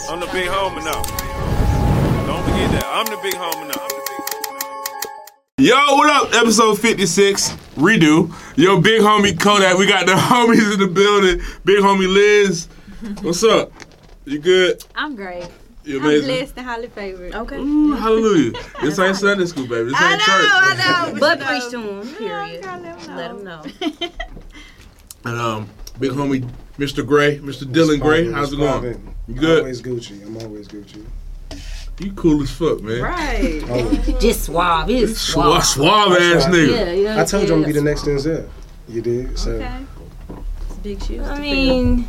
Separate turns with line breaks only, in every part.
I'm the big homie now. Don't forget that. I'm the big homie now.
Yo, what up? Episode 56, redo. Yo, big homie Kodak. We got the homies in the building. Big homie Liz. What's up? You good?
I'm great.
You
I'm
amazing?
blessed and highly favored.
Okay.
Ooh, hallelujah. This ain't Sunday school, baby. This ain't church.
I know.
But preach to him,
Yeah,
period.
I
Let him know.
And big homie Mr. Gray, Mr. Dylan Gray. How's it going? You good?
Always Gucci. I'm always Gucci.
You cool as fuck, man.
Right.
Always.
Just suave. He's suave.
Suave ass nigga.
Yeah, yeah.
I told you I'm gonna be the next Denzel. You did. So.
Okay. It's big shoes.
I
to
mean,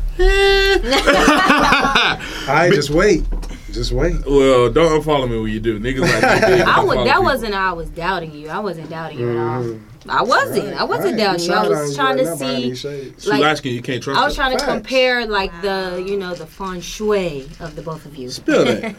I just wait. Just wait.
Well, don't unfollow me when you do. Niggas like you big,
I
unfollow
was. That
people.
wasn't. I was doubting you. I wasn't doubting you at all.
Mhm.
I wasn't. I wasn't doubting you. I was trying to see.
She
like-
light-skinned, you can't trust
I was
her.
trying to
Facts.
compare like the, you know, the feng shui of the both of you.
Spill that.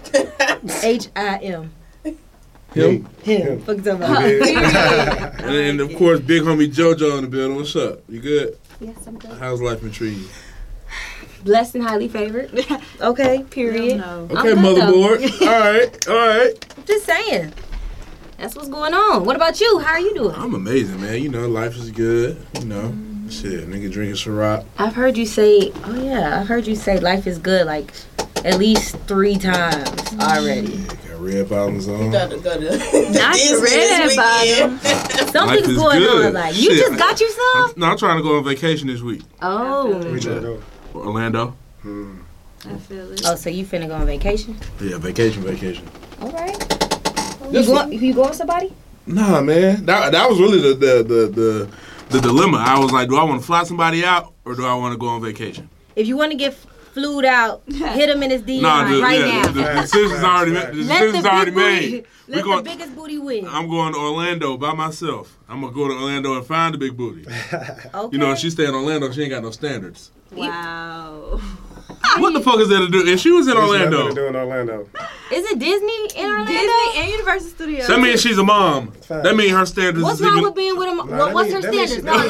H-I-M.
Him.
Him. Fuck
You
about.
did.
And of course, big homie JoJo in the building. What's up? You good?
Yes, I'm good.
How's life been treating you?
Blessed and highly favored. Okay, period.
know.
Okay,
I'm good,
motherboard. All right.
Just saying. That's what's going on. What about you? How are you doing?
I'm amazing, man. You know, life is good. You know, shit, nigga drinking Ciroc.
I've heard you say, I've heard you say life is good like at least 3 times already.
Yeah, got red bottoms on.
You gotta go to
Not
Disney
the red
this
bottom.
weekend.
Something's
is
going
good.
on. Like, you
Shit.
just got you some?
No, I'm trying to go on vacation this week.
Oh.
We trying to go.
Orlando.
I feel it.
Oh, so you finna go on vacation?
Yeah, vacation.
All right.
This
You going with somebody?
Nah, man. That was really the dilemma. I was like, do I want to fly somebody out or do I want to go on vacation?
If you want to get flued out, hit him in his DM right now.
The decision's already made. The
Let
decision's
the
already
big
made.
booty,
We
let
going-
the biggest booty win.
I'm going to Orlando by myself. I'm gonna go to Orlando and find the big booty.
Okay.
You know, if she stay in Orlando, she ain't got no standards.
Wow.
What the fuck is there to do? If she was in
There's nothing to
Orlando,
do in Orlando.
Is it Disney in Orlando?
Disney and Universal Studios.
that means she's a mom.
Fact.
That means her standards
What's
is
wrong
even.
with being with him?
Nah,
What's her
that means
standards?
she-
No,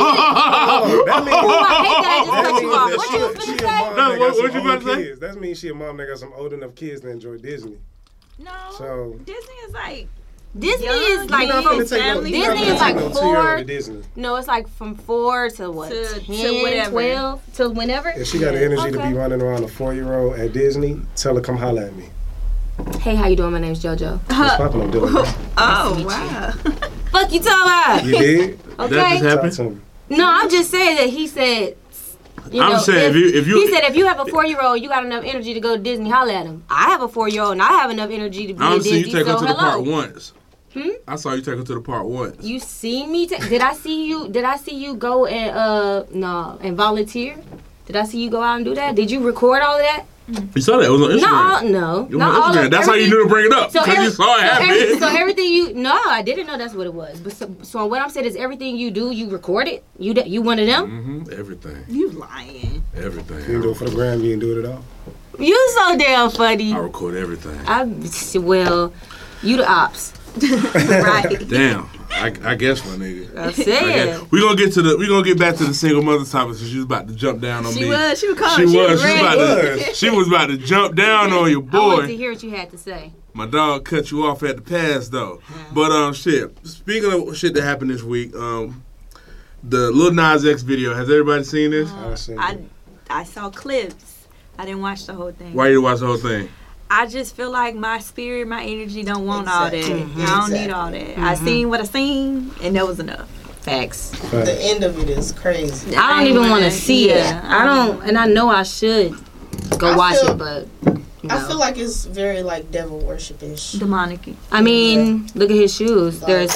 That means.
Oh, I hate that I just cut you off. What
She-
you was
she
finna
a
say?
mom
No,
that got
what
some
you about
old
to say?
kids. That means she a mom that got some old enough kids to enjoy Disney.
No.
So-
Disney is like.
Disney
Young,
is like
you know,
You're not finna
Disney
take no-
family
you're not
Disney
finna
is
take
like
no 2-year-old
4.
to Disney.
No, it's like from 4 to what?
To
10,
whatever.
12, till whenever.
If she got the energy to
Okay.
be running around a 4-year-old at Disney, tell her come holler at me.
Hey, how you doing? My name's JoJo.
What's poppin'? I'm doing it.
Oh, wow.
Fuck you talking about?
You did?
That just
Okay.
Talk
happened.
to me.
No, I'm just saying that he said. You
I'm
know,
saying if you
he said if you have a 4-year-old, you got enough energy to go to Disney, holler at him. I have a 4-year-old and I have enough energy to be
I
in
don't see
Disney.
you take her
So
to the park
hello.
once. I saw you take her to the park once.
You seen me? Did I see you? Did I see you go and and volunteer? Did I see you go out and do that? Did you record all of that?
You saw that? It was on Instagram.
Not all. No,
It was
not
on
all.
Instagram.
Of
That's how you
everything-
knew to bring it up.
So,
Because you saw it happen.
so everything you no, I didn't know that's what it was. But so what I'm saying is everything you do, you record it. You one of them.
Everything.
You lying.
You can do
Everything.
it for the gram, you can do it at all.
You so damn funny.
I record everything.
Well, you the ops. Right.
Damn. I guess my nigga.
I'm saying.
We gonna get back to the single mother topic because she was about to jump down on
She
me.
was. She was
She
calling.
was.
ready.
She was about to jump down on your
I wanted to
boy.
hear what you had to say.
My dog cut you off at the pass though. But shit. Speaking of shit that happened this week, the Lil Nas X video. Has everybody seen this?
I seen
I,
it.
I saw clips. I didn't watch the whole thing.
Why you watch the whole thing?
I just feel like my spirit, my energy don't want all that.
Exactly.
I don't need all that. I seen what I seen, and that was enough.
Facts.
The end of it is crazy.
I don't even want to
wanna-
see it.
yeah,
I don't, and I know I should go
I
watch
feel-
it, but no.
I feel like it's very like devil worship-ish.
Demonic.
I mean, look at his shoes. There's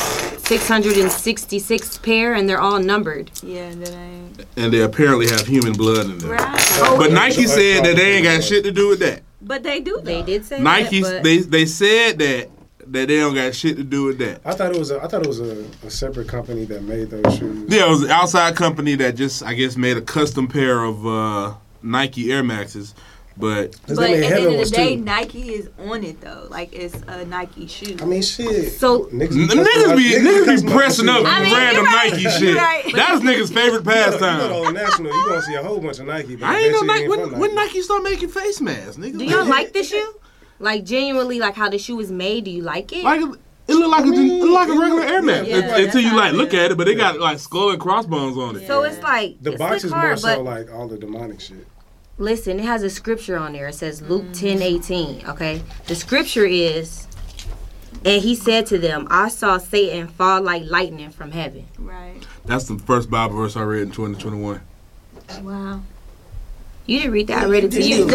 666 pair, and they're all numbered.
Yeah, that ain't
And they apparently have human blood in them.
right.
But Nike said that they ain't got shit to do with that.
But they do.
They
Though.
did say
Nike,
that, but
they said that they don't got shit to do with that.
I thought it was a separate company that made those shoes.
Yeah, it was an outside company that just, I guess, made a custom pair of Nike Air Maxes. But
Does
But
that mean
at the end
heaven
of
was
the day,
too?
Nike is on it though. Like it's a Nike shoe.
I mean, shit.
So-
niggas be pressing up
I mean,
random
you're right.
Nike
You're
shit.
right.
That's niggas' favorite
You go to
pastime.
Old National, you gonna see a whole bunch of Nike. But
I ain't know
that shit
Nike.
from
When Nike start making face masks, nigga.
Do y'all like the shoe? Like genuinely, like how the shoe is made? Do you like it?
Like it look like it look like a regular Air Max
Yeah,
until
that's
you
how
like
I
look
feel.
at it, but they got like skull and crossbones on it.
So it's like
The
it's
box is
hard,
more
but
so like all the demonic shit.
listen, it has a scripture on there. It says Luke 10:18. Okay, the scripture is, and he said to them, "I saw Satan fall like lightning from heaven."
Right.
That's the first Bible verse I read in 2021.
Wow.
You didn't read that. I read it to you.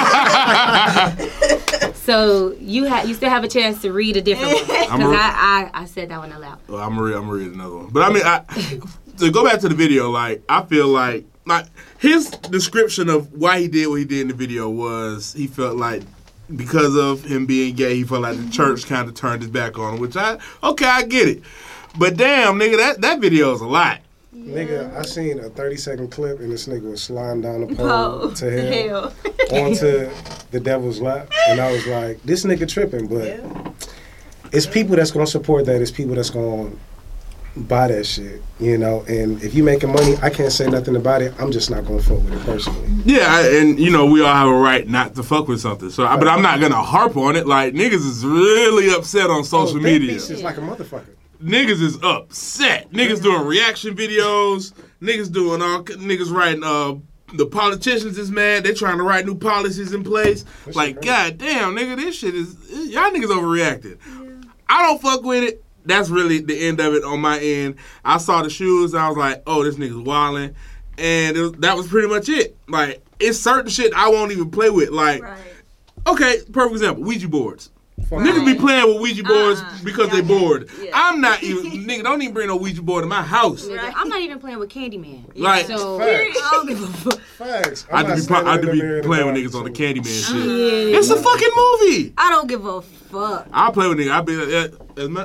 So you still have a chance to read a different one because I said that one aloud.
Well, I'm gonna read another one. But I mean, to go back to the video, like I feel like his description of why he did what he did in the video was he felt like because of him being gay, he felt like the church kind of turned his back on him. Which I get it. But damn, nigga, that video is a lot.
Nigga, I seen a 30-second clip and this nigga was sliding down the pole
Oh,
to hell onto the devil's lap, and I was like, this nigga tripping. But it's people that's gonna support that. It's people that's gonna buy that shit, you know. And if you making money, I can't say nothing about it. I'm just not gonna fuck with it personally.
Yeah, and you know we all have a right not to fuck with something. So, but I'm not gonna harp on it. Like niggas is really upset on social media.
Is like a motherfucker.
Niggas is upset. Niggas doing reaction videos. Niggas writing. The politicians is mad. They're trying to write new policies in place.
That
Like,
shit
god damn, nigga, this shit is y'all niggas overreacted. I don't fuck with it. That's really the end of it on my end. I saw the shoes. And I was like, oh, this nigga's wilding, and that was pretty much it. Like, it's certain shit I won't even play with. Like,
Right.
okay, perfect example, Ouija boards.
Fuck
Niggas be
it.
playing with Ouija boards because they bored.
Yeah.
I'm not even, nigga, don't even bring no Ouija board in my house.
Right.
I'm not even playing with Candyman.
Like,
So
Facts.
I don't give a fuck.
Facts.
I
I'm not
do
standing in
be
the mirror in the
playing with
dark,
niggas on the
so-
Candyman shit.
Yeah.
It's a fucking movie.
I don't give a fuck.
I'll play with niggas. I'll be like,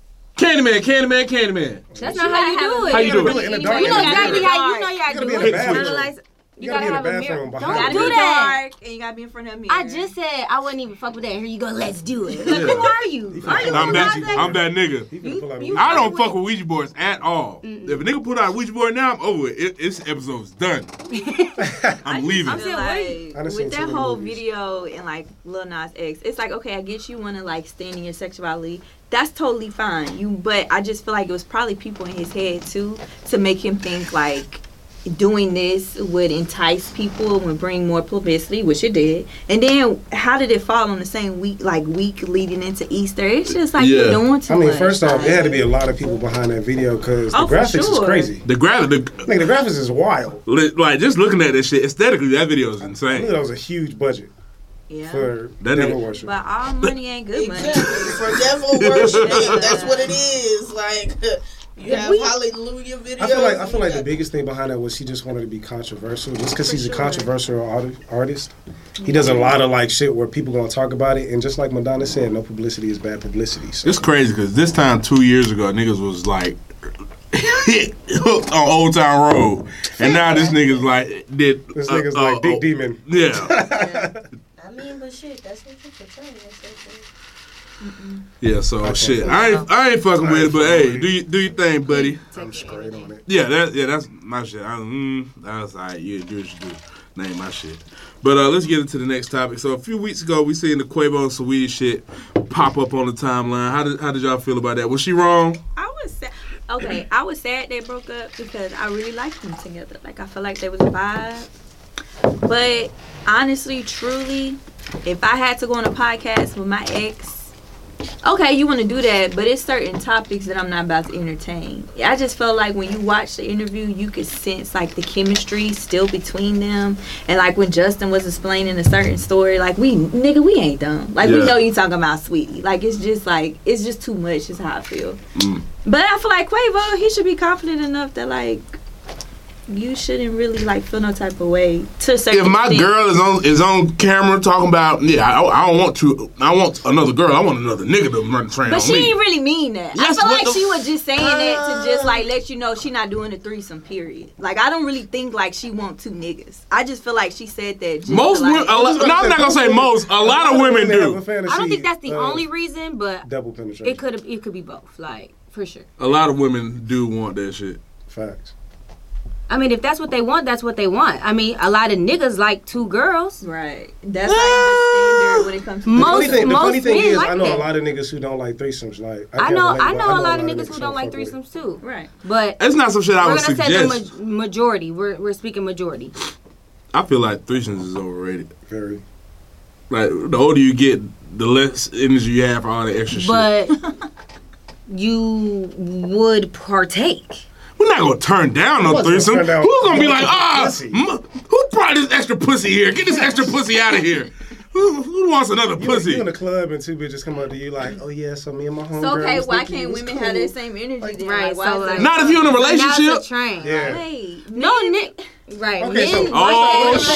Candyman.
That's not how you do it.
How you do
it?
You
In the dark.
know
You gotta
exactly
be
how you know you
You
gotta
gotta
do
be in
it.
the bathroom.
Turn the lights. You
gotta be in the
have a mirror.
bathroom
Don't
behind
Gotta
do
be
that.
dark, and you gotta be in front of a mirror.
I just said I wouldn't even fuck with that. Here you go. Let's do it. Like, who are you? Are you
I'm
realize
that nigga.
He finna pull out a
You-
Ouija
I don't
Wait.
fuck with Ouija boards at all. If a nigga put out a Ouija board now, I'm over it. This episode's done. I'm leaving.
I feel
I
like
done seen
with
too
that
many
whole
movies.
video and like Lil Nas X, it's like, okay, I get you want to like stand in your sexuality. That's totally fine. But I just feel like it was probably people in his head too to make him think like doing this would entice people and bring more publicity, which it did. And then how did it fall on the same week leading into Easter? It's just like
Yeah.
you're doing too
I
much.
mean, first off,
like-
it had to be a lot of people behind that video because the
Oh, for
graphics is
sure.
crazy.
The
Nigga, the graphics is wild.
like just looking at this shit aesthetically, that video is
I knew
insane.
that was a huge budget
yeah.
for
That
devil
nigga-
worship.
But all money ain't good money.
Exactly. For devil worship, that's what it is. Like you have hallelujah videos.
I feel like the biggest thing behind that was he just wanted to be controversial. Just because he's a controversial artist, he does a lot of like shit where people gonna talk about it. And just like Madonna said, no publicity is bad publicity. So.
It's crazy because this time 2 years ago, niggas was like hooked on Old Town Road, and now this nigga's like did.
This nigga's like Big Demon.
Yeah,
I mean, but shit, that's what you portray.
yeah. So
can't
shit,
fuck
I ain't fucking with it, but hey, do your thing, buddy.
I'm straight on it.
Yeah, that's my shit. That's all right. You do what you do. Name my shit. But let's get into the next topic. So a few weeks ago, we seen the Quavo and Saweetie shit pop up on the timeline. How did y'all feel about that? Was she wrong?
I was sad. Okay, I was sad they broke up because I really liked them together. Like I feel like there was a vibe. But honestly, truly, if I had to go on a podcast with my ex, okay, you want to do that, but it's certain topics that I'm not about to entertain. I just felt like when you watch the interview, you could sense like the chemistry still between them. And like when Justin was explaining a certain story, like we ain't dumb. Like we
Yeah.
know you talking about Sweetie. Like it's just too much is how I feel.
Mm.
But I feel like Quavo, he should be confident enough that like you shouldn't really like feel no type of way to a certain
If my
extent.
girl is on camera talking about, I don't want to. I want another girl. I want another nigga to run the train
But
on
she
me.
ain't really mean that. I
Yes,
feel
what
like
the-
she was just saying that to just like let you know she not doing a threesome. Period. Like I don't really think like she want 2 niggas. I just feel like she said that. Just
Most
to, like,
women, no, I'm not gonna say most. A lot of women do.
I don't think that's the only reason, but
Double penetration.
it could be both, like for sure.
A lot of women do want that shit.
Facts.
I mean, if that's what they want, that's what they want. I mean, a lot of niggas like 2 girls.
Right. That's like the standard when it comes to
The funny
Most
thing
men
is,
like
I know
that.
a lot of niggas who don't like threesomes. Like
I know a lot of
niggas
niggas who don't like threesomes too.
Right.
But
That's not some shit I
we're
would
gonna say
suggest.
the majority. We're speaking majority.
I feel like threesomes is overrated.
Very.
Like the older you get, the less energy you have for all the extra shit.
But you would partake.
We're not gonna turn down no
What's gonna
threesome.
turn down
Who's gonna be like,
pussy?
who brought this extra pussy here? Get this extra pussy out of here. Who wants another pussy?
You in the club and 2 bitches come up to you like, oh yeah, so me and my homegirl.
So okay,
was
why
thinking
can't
it was
women
cool.
have that same energy then?
Right,
Like, why
so,
is that?
like-
Not if you're in a
Now
relationship.
it's a train.
Yeah.
Wait,
No, Nick. Right.
Okay, so-
men
Oh,
watch that.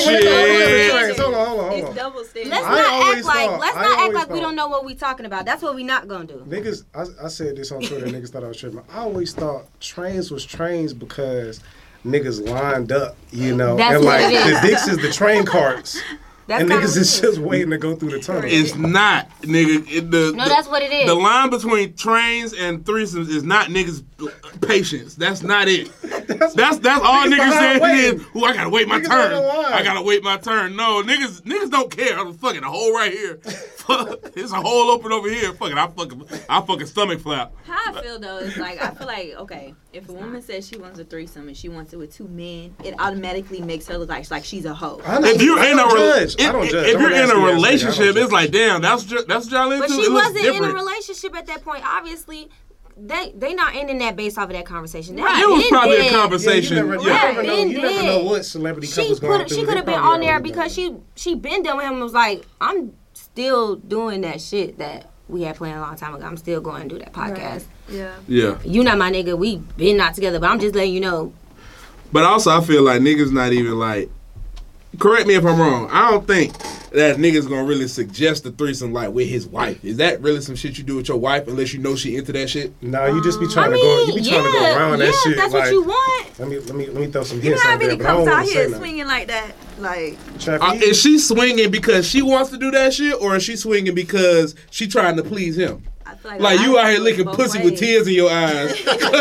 shit.
Hold on.
It's double standard.
Let's
I
not
always
act like
thought-
let's
I
not act
always
like we
thought-
don't know what we talking about. That's what we not gonna do.
Niggas, I said this on Twitter. Niggas thought I was tripping. I always thought trains was trains because niggas lined up, you know,
That's
and
what
like
it is.
the dicks is the train carts,
That's
and
kinda
niggas
what
is
it is.
just waiting to go through the tunnel.
It's not, nigga.
No, that's what it is.
The line between trains and threesomes is not niggas' patience. That's not it. That's all niggas
behind
saying
waiting.
is, "Ooh, I gotta wait my
Niggas
turn.
on the line.
I gotta wait my turn." No, niggas don't care. I'm fucking a hole right here. There's a hole open over here. Fuck it, I fucking stomach flap.
How I feel though is like I feel like okay, if a woman says she wants a threesome and she wants it with 2 men, it automatically makes her look like she's a hoe.
Honestly,
If you're
I
in
don't
a
judge. I don't judge.
if
I'm
you're
an
in
nasty
a
ass nigga. I
relationship,
don't
it's like damn, that's what y'all into.
But she
It looks
wasn't in a
different.
relationship at that point. Obviously, they not ending that based off of that conversation.
It was probably a
Yeah,
conversation.
you never
Right.
know. You never know what celebrity couples going through.
She could have been on there because she been done with him and was like, I'm still doing that shit that we had planned a long time ago. I'm still going to do that podcast.
Yeah.
Yeah.
You not my nigga. We been not together, but I'm just letting you know.
But also, I feel like niggas not even like. Correct me if I'm wrong. I don't think that niggas gonna really suggest a threesome like with his wife. Is that really some shit you do with your wife unless you know she into that shit?
No, you just be trying
I
to go.
mean,
You be trying to go around that shit.
if that's
like,
what you want.
Let me throw some
You know
hints
how
out there,
many
but I don't
couples out
want to say
here
nothing.
swinging like that? Like,
Is she swinging because she wants to do that shit, or is she swinging because she trying to please him?
I feel like,
Like you out here
goes
licking
both
pussy
ways.
with tears in your eyes,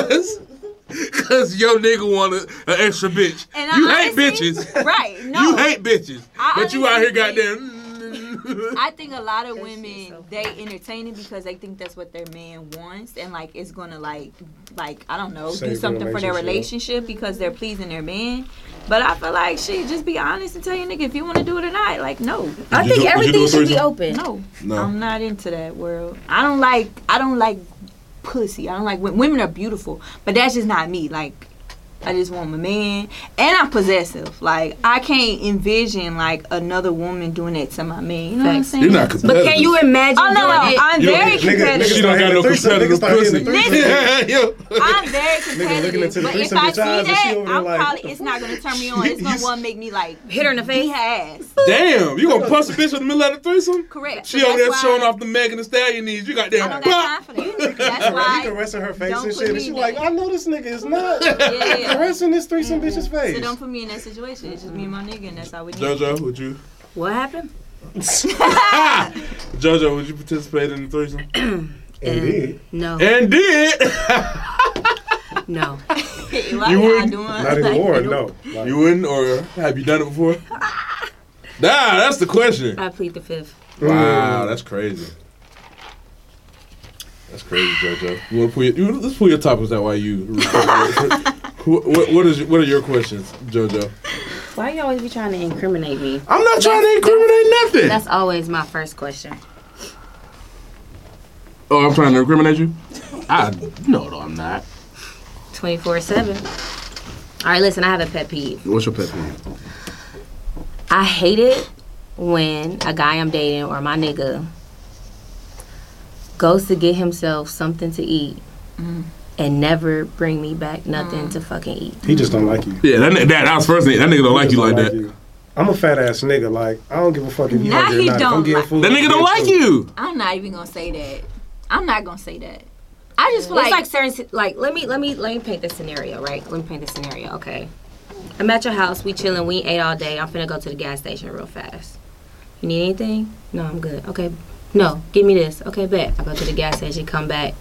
cause your nigga want an extra bitch.
And
You
I
hate
honestly-
bitches.
Right? No,
You hate bitches,
I
but you out here
honestly
goddamn.
I think a lot of women they entertain it because they think that's what their man wants, and like it's gonna like I don't know,
Save
do
the
something for their
relationship.
relationship because they're pleasing their man. But I feel like shit, just be honest and tell your nigga if you want to do it or not. Like no,
I
you
think
do a
everything should be
threesome?
open.
no,
No.
I'm not into that world. I don't like pussy. I don't like women are beautiful, but that's just not me. Like I just want my man, and I'm possessive. Like I can't envision like another woman doing that to my man. You know what I'm
Facts.
saying?
You're not competitive.
But can you imagine
Oh no,
doing it?
I'm
You
very
don't-
competitive.
She don't got no competitive pussy.
Listen.
Yeah.
I'm very
looking
competitive,
into the
but if
threesome
I
bitch
see
eyes and she
that,
over there
I'm
like,
probably it's not gonna turn me on. It's gonna want to make me like
Hit her in the face.
beat her ass.
Damn, you gonna bust a bitch in the middle of the threesome?
Correct.
She
So
over there
that's
showing
why
off the Megan Thee Stallion knees. You got
I
damn.
don't got time for that. That's
You
why.
can rest in her face
Don't
and
put
shit, and
me
she
in
like,
that.
I know this nigga is not
Yeah.
caressing this threesome bitch's
So
face.
don't put me in that situation. It's just me and my nigga, and that's how we do.
JoJo, would you?
What happened?
JoJo, would you participate in the threesome?
Indeed.
No.
And did.
No.
Why
You
y'all
wouldn't?
doing
Not
like
anymore,
that?
no. Like,
You wouldn't, or have you done it before? Nah, that's the question.
I plead the fifth.
Wow, that's crazy. That's crazy, JoJo. You want to pull let's pull your topics out while you. What are your questions, JoJo?
Why you always be trying to incriminate me?
I'm not trying to incriminate nothing.
That's always my first question.
Oh, I'm trying to incriminate you? No, I'm not.
24/7. All right, listen. I have a pet peeve.
What's your pet peeve?
I hate it when a guy I'm dating or my nigga goes to get himself something to eat and never bring me back nothing to fucking eat.
He just don't like you.
Yeah, that was first thing. That nigga don't like you like that.
I'm a fat ass nigga. Like, I don't give a fuck if you
Nah,
hungry
he
or not. If I'm
don't
getting
like-
food,
That nigga don't like you.
I'm not even gonna say that. I'm not gonna say that. I just feel
It's
like
like certain, like let me paint this scenario, right? Let me paint this scenario, okay? I'm at your house, we chilling, we ain't ate all day. I'm finna go to the gas station real fast. You need anything? No, I'm good. Okay, no, give me this. Okay, bet. I go to the gas station, come back,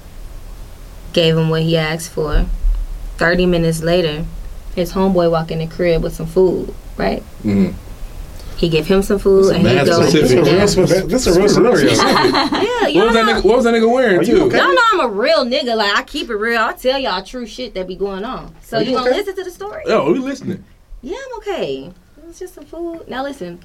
gave him what he asked for. 30 minutes later, his homeboy walk in the crib with some food, right?
Mm-hmm.
He give him some food and he
mad
go.
specific.
This is a real scenario.
Yeah, you know.
What was that nigga wearing
Are you
too?
okay?
Y'all know I'm a real nigga. Like, I keep it real. I tell y'all true shit that be going on. So
Are
you
you
gonna
okay?
listen to the story?
Yo, we listening.
Yeah, I'm okay. It was just some food. Now listen.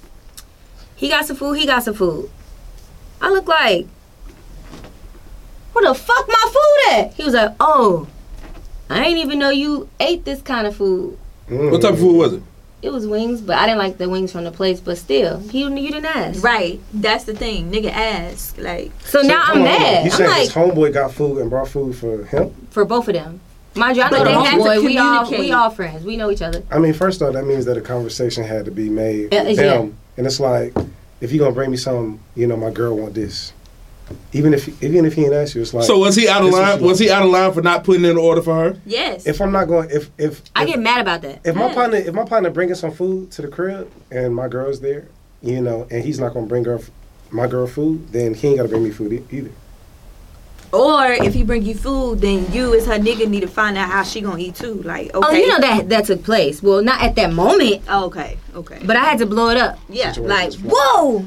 He got some food. He got some food. I look like, where the fuck my food at? He was like, oh, I ain't even know you ate this kind of food.
What type of food was it?
It was wings, but I didn't like the wings from the place. But still, you didn't ask.
right. That's the thing. Nigga ask like.
So now I'm mad.
You
I'm
saying
like,
his homeboy got food and brought food for him?
for both of them. Mind you, I
But
know the
they had to
homeboy. We
communicate.
all friends. We know each other.
I mean, first off, that means that a conversation had to be made
Yeah,
with
yeah.
them. And it's like, if you gonna bring me something, you know, my girl want this. Even if he ain't asked you, it's like.
So was he out of
This
line?
is
Was he out of line for not putting in an order for her?
Yes.
if I'm not going, if
I get mad about that.
if my partner bringing some food to the crib and my girl's there, you know, and he's not gonna bring my girl food, then he ain't gotta bring me food either.
Or if he bring you food, then you as her nigga need to find out how she gonna eat too. Like, okay.
Oh, you know that took place. Well, not at that moment,
Okay.
but I had to blow it up.
Yeah.
Like, whoa,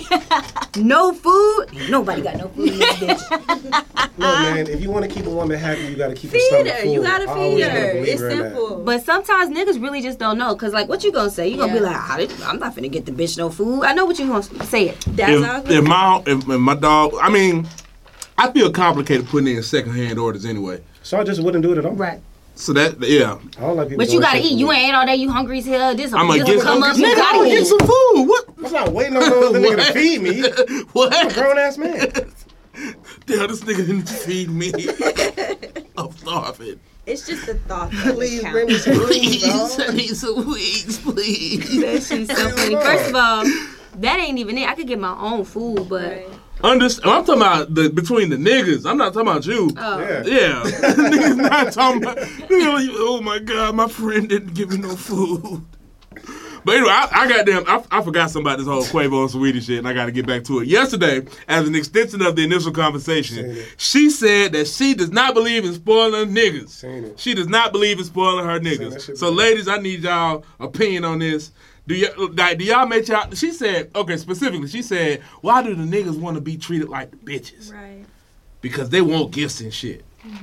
no food. Ain't nobody got no food in this bitch.
No, man, if you want to keep a woman happy, you gotta keep her
Feed
stomach
her.
full.
You gotta
I
feed
always
her.
been a
It's
believer in that.
simple.
But sometimes niggas really just don't know. Cause like, what you gonna say? You gonna be like, I'm not finna get the bitch no food. I know what you gonna say. It.
That's all
If my dog, I mean, I feel complicated putting in secondhand orders anyway.
So I just wouldn't do it at all.
Right.
So that, yeah,
I don't like people.
But you
doing
gotta
shit
eat.
for
You
me.
ain't ate all day. You hungry as hell. This
I'm gonna get some.
up.
Nigga,
You
I'm
gotta
gonna get
eat.
some food. What?
I'm not waiting on no other nigga to feed me. I'm a
What?
grown ass man.
Damn, this nigga didn't feed me. I'm starving.
It's just the thought.
Please bring me some
Please,
food,
I
dog.
need some wings, please.
That shit's so funny. First of all, that ain't even it. I could get my own food, but
I'm talking about between the niggas. I'm not talking about you.
Yeah.
Yeah, niggas not talking about. Nigga like, oh my god, my friend didn't give me no food. But anyway, I forgot something about this whole Quavo and Saweetie shit, and I got to get back to it. Yesterday, as an extension of the initial conversation, she said that she does not believe in spoiling niggas.
Seen it.
She does not believe in spoiling her
that
niggas.
shit
So,
before.
ladies, I need y'all opinion on this. Do y'all make y'all? She said, okay, specifically, she said, why do the niggas want to be treated like the bitches?
Right.
Because they want gifts and shit.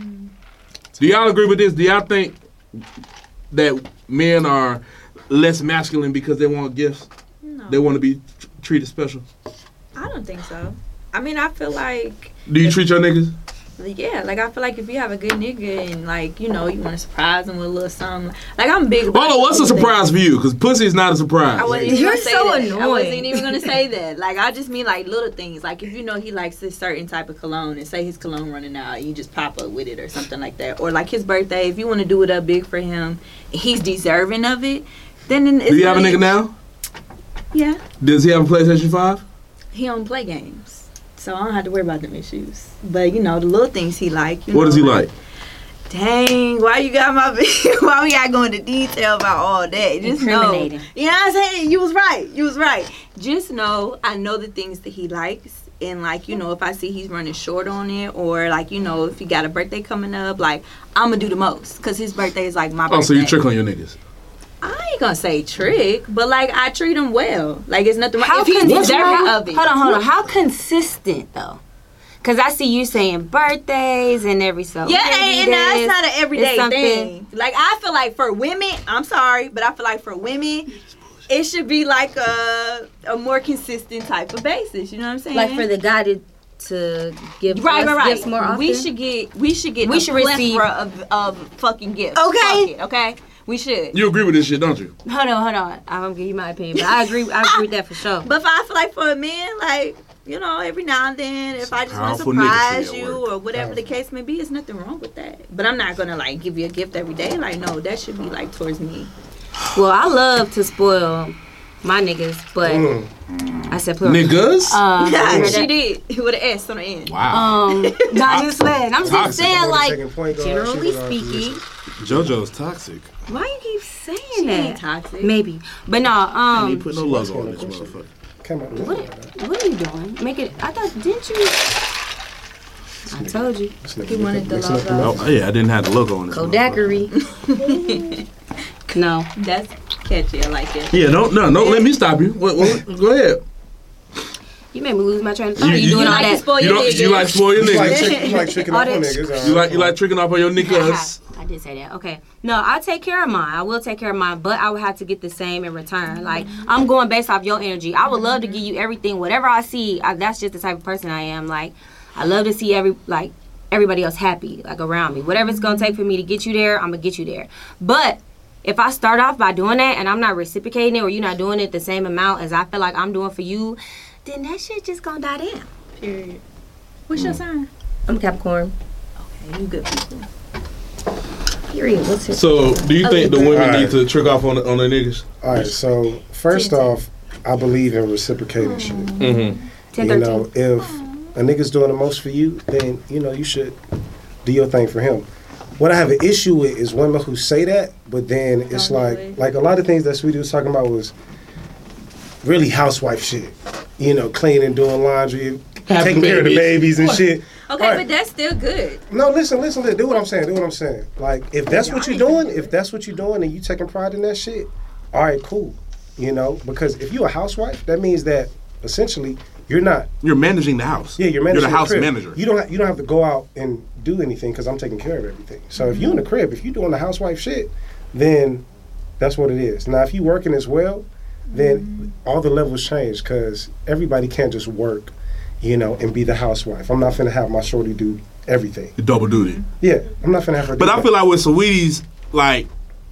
Do y'all agree with this? Do y'all think that men are less masculine because they want gifts?
No.
They want to be treated special?
I don't think so. I mean, I feel like,
Do you treat your niggas?
yeah, like I feel like if you have a good nigga and like, you know, you want to surprise him with a little something. Like I'm big about
Hold on, what's a
those things.
surprise for you? Because pussy is not a surprise.
I wasn't even
You're
gonna say
so
that. I
annoying.
wasn't even gonna say that. Like I just mean like little things. Like if you know he likes this certain type of cologne and say his cologne running out, you just pop up with it or something like that. Or like his birthday, if you want to do it up big for him, and he's deserving of it. Then it's
Do you have a
really-
nigga now?
Yeah,
Does he have a PlayStation 5?
he don't play games, so I don't have to worry about them issues. But you know the little things he like. You
What
know,
does he like?
Dang, why you got my why we gotta go into detail about all that? Just know.
Incriminating.
You know what I'm saying? You was right. Just know I know the things that he likes. And like, you know, if I see he's running short on it, or like, you know, if he got a birthday coming up, like I'm gonna do the most. Cause his birthday is like my birthday.
Oh, so you trick on your niggas.
I ain't gonna say trick, but like I treat him well. Like it's nothing wrong.
How
If he's
consistent?
deserving of it.
Hold on. How consistent though? Cause I see you saying birthdays and every so.
Yeah, and that's not an everyday
It's something-
thing. Like I feel like for women, I'm sorry, but I feel like for women, it should be like a more consistent type of basis. You know what I'm saying?
Like for the guy to give
right.
gifts more often.
We should get
We
a
should
plethora
receive-
of fucking gifts.
Okay.
Fuck it, okay. We should.
You agree with this shit, don't you?
Hold on. I'm gonna give you my opinion, but I agree with that for sure.
But I feel like for a man, like you know, every now and then, if I just want to
Powerful nigga
surprise
tree at
you
work.
or whatever the case may be, there's nothing wrong with that. But I'm not gonna like give you a gift every day. Like, no, that should be like towards me.
Well, I love to spoil my niggas, but I said plural.
Niggas?
She did with an S on the end.
Wow.
Not just saying. I'm just
Toxic.
saying, like,
Second point guard,
generally
shooting guard,
speaking.
JoJo's toxic.
Why you keep saying
She
that?
ain't toxic.
Maybe, but no.
I ain't put no logo on this motherfucker.
Come on.
What are you doing? Make it. I thought. Didn't you? I told you.
He wanted the logo.
Oh, yeah, I didn't have the logo on this
Kodakery. No.
That's catchy. I like it.
Yeah, don't let me stop you. What, go ahead.
You made me lose my train of thought.
You-
You doing
you
all
like to
that?
spoil
You
your
don't.
niggas.
You like spoil your
You
niggas.
like tricking
All
off on
that-
niggas.
You like tricking off on your niggas.
I did say that. Okay. No, I take care of mine. I will take care of mine, but I would have to get the same in return. Like, I'm going based off your energy. I would love to give you everything, whatever I see. That's just the type of person I am. Like, I love to see everybody else happy, like around me. Whatever it's gonna take for me to get you there, I'm gonna get you there. But if I start off by doing that and I'm not reciprocating it, or you're not doing it the same amount as I feel like I'm doing for you, then that shit just gonna die down.
Period. What's your sign?
I'm Capricorn.
Okay, you good people.
Period. What's it?
So, do you think the women
Alright.
need to trick off on their niggas?
All right, so first off, I believe in reciprocating shit.
Mm-hmm.
10,
You know, if a nigga's doing the most for you, then, you know, you should do your thing for him. What I have an issue with is women who say that, but then it's
Don't do it.
like a lot of things that Sweetie was talking about was really housewife shit. You know, cleaning, doing laundry, taking care of the babies and shit.
Okay,
Alright.
but that's still good.
No, listen, do what I'm saying. Like, if that's what you're doing, and you taking pride in that shit, all right, cool. You know, because if you're a housewife, that means that essentially you're not.
You're managing the house.
Yeah, you're managing.
You're the house
crib.
manager.
You don't have to go out and do anything because I'm taking care of everything. So if you in the crib, if you doing the housewife shit, then that's what it is. Now, if you working as well, then all the levels change because everybody can't just work, you know, and be the housewife. I'm not finna have my shorty do everything.
You double duty.
Yeah, I'm not finna have her.
But
do
I
that.
feel like with Saweetie's like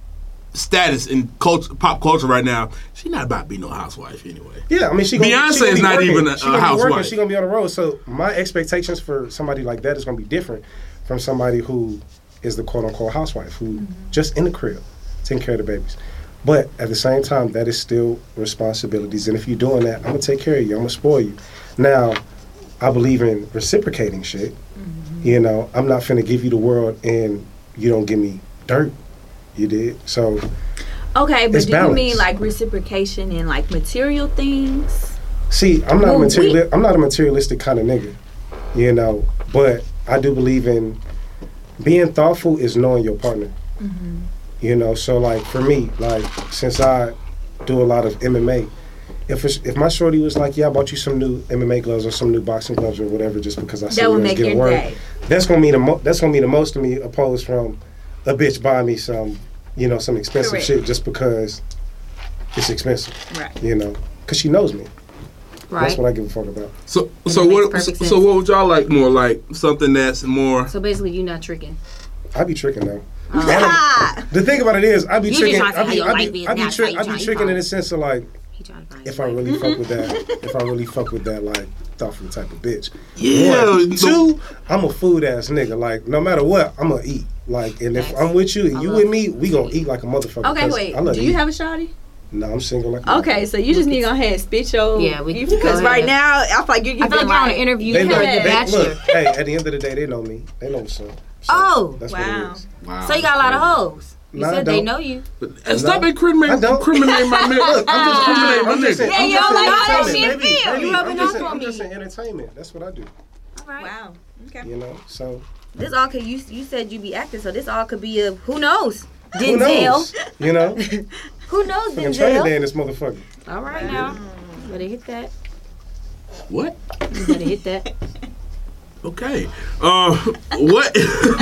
status in pop culture right now, she not about to be no housewife anyway.
Yeah, I mean, she
Beyonce
gonna
is
be
not
working.
even a
She gonna be working.
housewife.
She gonna be on the road. So my expectations for somebody like that is gonna be different from somebody who is the quote unquote housewife who just in the crib, taking care of the babies. But at the same time, that is still responsibilities. And if you're doing that, I'm gonna take care of you. I'm gonna spoil you. Now, I believe in reciprocating shit. You know, I'm not finna give you the world and you don't give me dirt. You did. So
Okay, but
It's
do you
balance.
mean like reciprocation in like material things?
see, I'm not
Well,
I'm not a materialistic kind of nigga. You know, but I do believe in being thoughtful is knowing your partner. You know, so like for me, like since I do a lot of MMA, if my shorty was like, yeah, I bought you some new MMA gloves or some new boxing gloves or whatever, just because I said
That would
we was
make
getting
your
work,
day.
that's gonna mean the most to me, opposed from a bitch buying me some, you know, some expensive
Correct.
shit just because it's expensive.
Right.
You know, because she knows me.
Right.
That's what I give a fuck about.
So
that
so
makes
what
perfect
so
sense.
what would y'all like more? Like something that's more
So basically, you not tricking.
I be tricking though.
Ah,
The thing about it is, I be
You
tricking.
just trying to see how your life is
I be
now, so you
tricking
trying-
in the sense of like,
He trying to find
if
you.
I really fuck with that, like thoughtful type of bitch.
Yeah,
One.
the-
Two, I'm a food ass nigga. Like no matter what, I'm gonna eat. Like, and if
Facts.
I'm with you and
I
you
love
with me, we gonna eat like a motherfucker.
okay,
'cause
wait.
I love
Do
to
you
eat.
have a shawty?
No, I'm single like a
Okay, so you just need to go ahead and spit your.
Yeah, we can
because
go
right
ahead.
now I feel like you're
I
giving
feel like you're on an
like.
interview
They
for
know.
The
They,
Bachelor.
look, hey, at the end of the day, they know me. They know what's up. So
Oh,
that's
wow.
what it is.
wow.
So you got a lot of hoes. You
No, I
said they
don't.
know you.
And stop incriminating
I don't.
my nigga.
Look,
Incriminating my
I'm just
nigga.
saying.
you don't like how that shit
baby.
feel. You rubbing
I'm
off
just
on
I'm just
me.
in entertainment. That's what I do.
All right.
Wow. Okay.
You know, so
This all could you said you be acting, so this all could be a who knows?
who
Denzel.
knows? You know,
Who knows
fucking training day
Denzel?
in this motherfucker.
All right now. Better hit that.
What?
You better hit that.
Okay. What?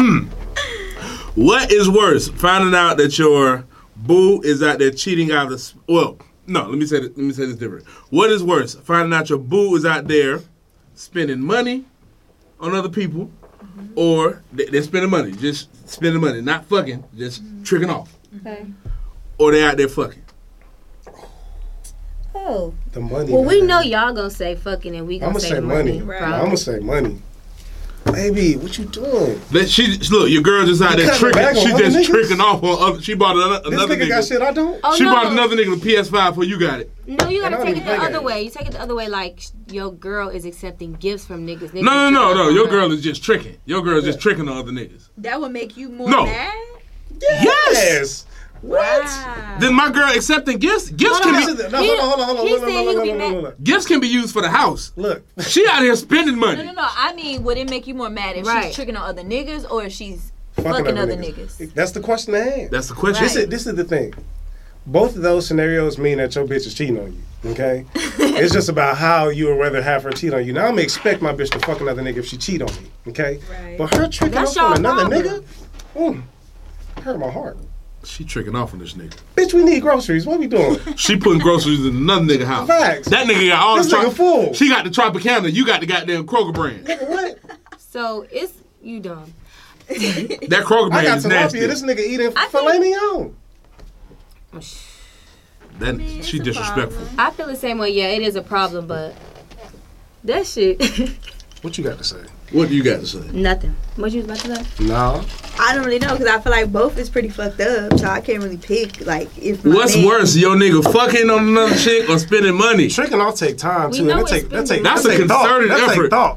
What is worse? Finding out that your boo is out there cheating out of well, no. Let me say this different. What is worse? Finding out your boo is out there spending money on other people, or they're spending money, just spending money, not fucking, just tricking off,
Okay.
or they out there fucking.
Oh.
The money.
Well, we
man.
know y'all gonna say fucking and we
I'm
gonna
gonna
say
say
the
money.
Right.
I'm gonna say money. Baby, what you doing?
Look, your girl just out
You
there
cutting back
tricking.
on
She
other
just
niggas?
tricking off on other. She bought
This
another
nigga got
nigga.
shit I don't.
Oh,
She
no.
bought another nigga the PS5 before you got it.
No, you gotta
And I don't
take it
even
the
play
other
games.
way. You take it the other way, like your girl is accepting gifts from niggas.
No. Your girl is just tricking. Your girl is just tricking on other niggas.
That would make you more
No.
mad?
Yes.
Wow.
Then my girl accepting gifts. Gifts
Hold
can
on,
be
hold on.
he said he would be mad.
Look.
gifts can be used for the house.
Look.
She out here spending money.
No. I mean, would it make you more mad if
Right.
she's tricking on other niggas or if she's fucking other niggas?
That's the question at hand.
That's the question.
Right.
This is the thing. Both of those scenarios mean that your bitch is cheating on you. Okay, it's just about how you would rather have her cheat on you. Now I'm gonna expect my bitch to fuck another nigga if she cheat on me. Okay,
Right.
but her tricking
That's
off on
y'all
another
problem.
nigga, hurt my heart.
She tricking off on this nigga.
Bitch, we need groceries. What we doing?
She putting groceries in another nigga house.
Facts.
That nigga got all
This
the
nigga fool.
She got the Tropicana. You got the goddamn Kroger brand.
What?
So it's you dumb.
That Kroger
I
brand
got
is nasty.
tilapia. This nigga eating
I
filet mignon.
That
it's
she
a
disrespectful.
problem.
I feel the same way. Yeah, it is a problem, but that shit,
What you got to say?
What do you got to say?
nothing. What you was about to say?
Nah.
I don't really know because I feel like both is pretty fucked up, so I can't really pick. Like, if my
What's
man-
worse, your nigga fucking on another chick or spending money?
Tricking off take time
We
too.
know
And
it's
that
spending.
take
That's
that
a
take thought.
concerted
That take
effort.
thought.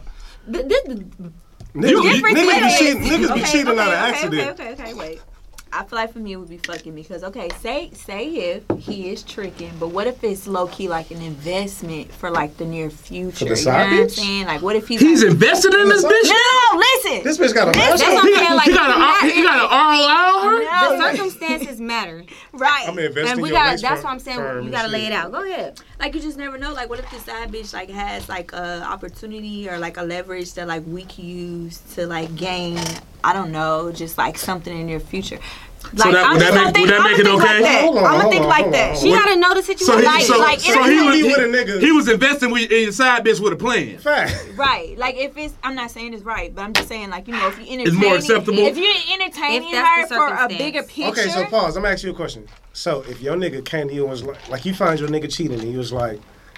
Niggas
Difference is-
niggas be cheating on an
okay,
accident.
Okay, wait. I feel like for me it would be fucking because say if he is tricking, but what if it's low key like an investment for like the near future?
For the
You
side
know what I'm
bitch?
saying? Like what if he's
He's
like,
invested in this bitch.
no, listen.
This bitch got a
That's what I'm
He
saying.
got,
Like,
he got an ROI on her.
No,
the circumstances matter,
right.
I'm investing
and we
your
got.
lace
That's
front
what I'm saying.
firm
You
and
gotta lay
shit.
it out. Go ahead.
Like you just never know. Like what if the side bitch like has like a opportunity or like a leverage that like we can use to like gain. I don't know, just like something in your future. Like,
that- would that make it okay?
Hold on,
I'm gonna
hold
think
on,
like
hold
that.
on.
She gotta know the
So
situation.
he,
Like-
so,
like,
so
it
he
is-
was
with a nigga.
he was investing in your side bitch with a plan.
Fact.
Right. Like if it's I'm not saying it's right, but I'm just saying like, you know, if you
It's more
entertaining
acceptable?
if you're entertaining
If that's
her
the
for a
circumstance.
bigger picture.
Okay, so pause. I'm gonna ask you a question. So if your nigga came to you and was like you find your nigga cheating, and he was like,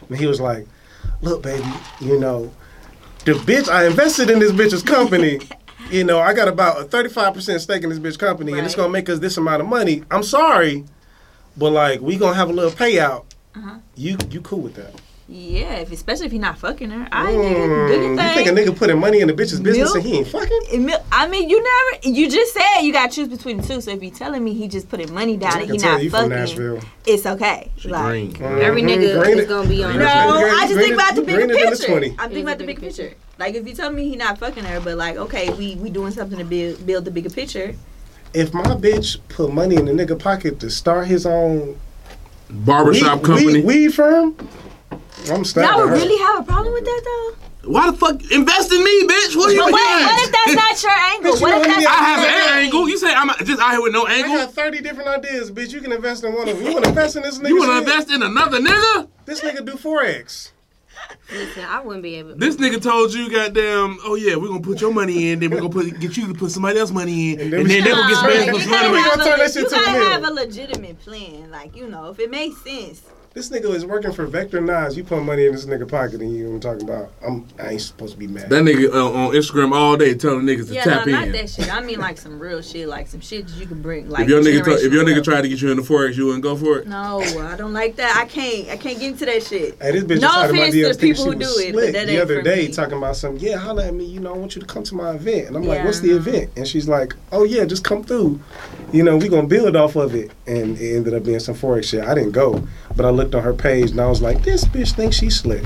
look, baby, you know, the bitch I invested in this bitch's company. You know, I got about a 35% stake in this bitch company, and it's
Right.
gonna make us this amount of money. I'm sorry, but like we gonna have a little payout. You cool with that?
Yeah, especially if you're not fucking her. I nigga, do your
You think a
thing.
nigga putting money in the bitch's business
Milk?
and he ain't fucking?
I mean, you just said you gotta choose between the two. So if you're telling me he just putting money down
I
and
can
he
tell
not
you from
fucking,
Nashville.
it's okay. Like,
Green.
Every nigga
Green
is
it.
gonna be on.
no, I just think about the bigger
Greener than the
picture.
20.
I'm thinking about the bigger picture. Like if you tell me he not fucking her, but like okay, we doing something to build the bigger picture.
If my bitch put money in the nigga pocket to start his own
Barbershop company.
weed firm, I'm stabbing
Y'all would
her.
really have a problem with that though?
Why the fuck invest in me, bitch? What are you
But
doing?
what if that's not your angle?
Bitch, you
What
know
if
he
that's
got-
I have
not your
an angle. You say I'm just out here with no
I
angle?
got 30 different ideas, bitch. You can invest in one of them. You want to invest in this nigga?
You want to
shit?
invest in another nigga?
This nigga do Forex.
Listen, I wouldn't be able.
This nigga told you, goddamn, oh yeah, we're gonna put your money in, then we're gonna get you to put somebody else's money in,
And
and
then
then they're gonna get spent
You
some
gotta
money.
We
have
gonna turn that shit
you
to a
gotta
meal.
have a legitimate plan. Like, you know, if it makes sense.
This nigga is working for Vector Knives. You put money in this nigga pocket and you know what I'm talking about. I ain't supposed to be mad.
That nigga on Instagram all day telling niggas to
Yeah,
tap
no, not
in.
that shit. I mean like some real shit, like some shit that you can bring. Like
If your nigga
generational
tried to get you into Forex, you wouldn't go for it?
No, I don't like that. I can't get into that shit.
Hey, this bitch
No
just had my
offense to
DMs
the
thinking
people
she
who
was
do it, but
slick
that
the
ain't
other
for
day
me.
talking about something. Yeah, holla at me. You know, I want you to come to my event. And I'm like,
Yeah,
what's the
no.
event? And she's like, oh yeah, just come through. You know, we gonna build off of it. And it ended up being some Forex shit. I didn't go, but I looked on her page and I was like, this bitch thinks she's slick.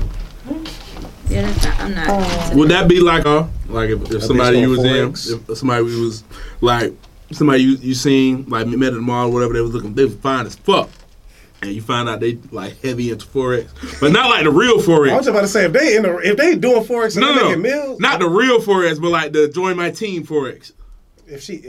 Yeah, that's not, I'm not.
Would that be like if somebody
bitch
you was
on
in,
Forex.
if somebody was like somebody you seen like met at the mall or whatever, they was fine as fuck, and you find out they like heavy into Forex, but not like the real
I was
Forex.
just about to say if they doing Forex and they
No,
making meals,
not the real Forex, but like the join my team Forex.
if she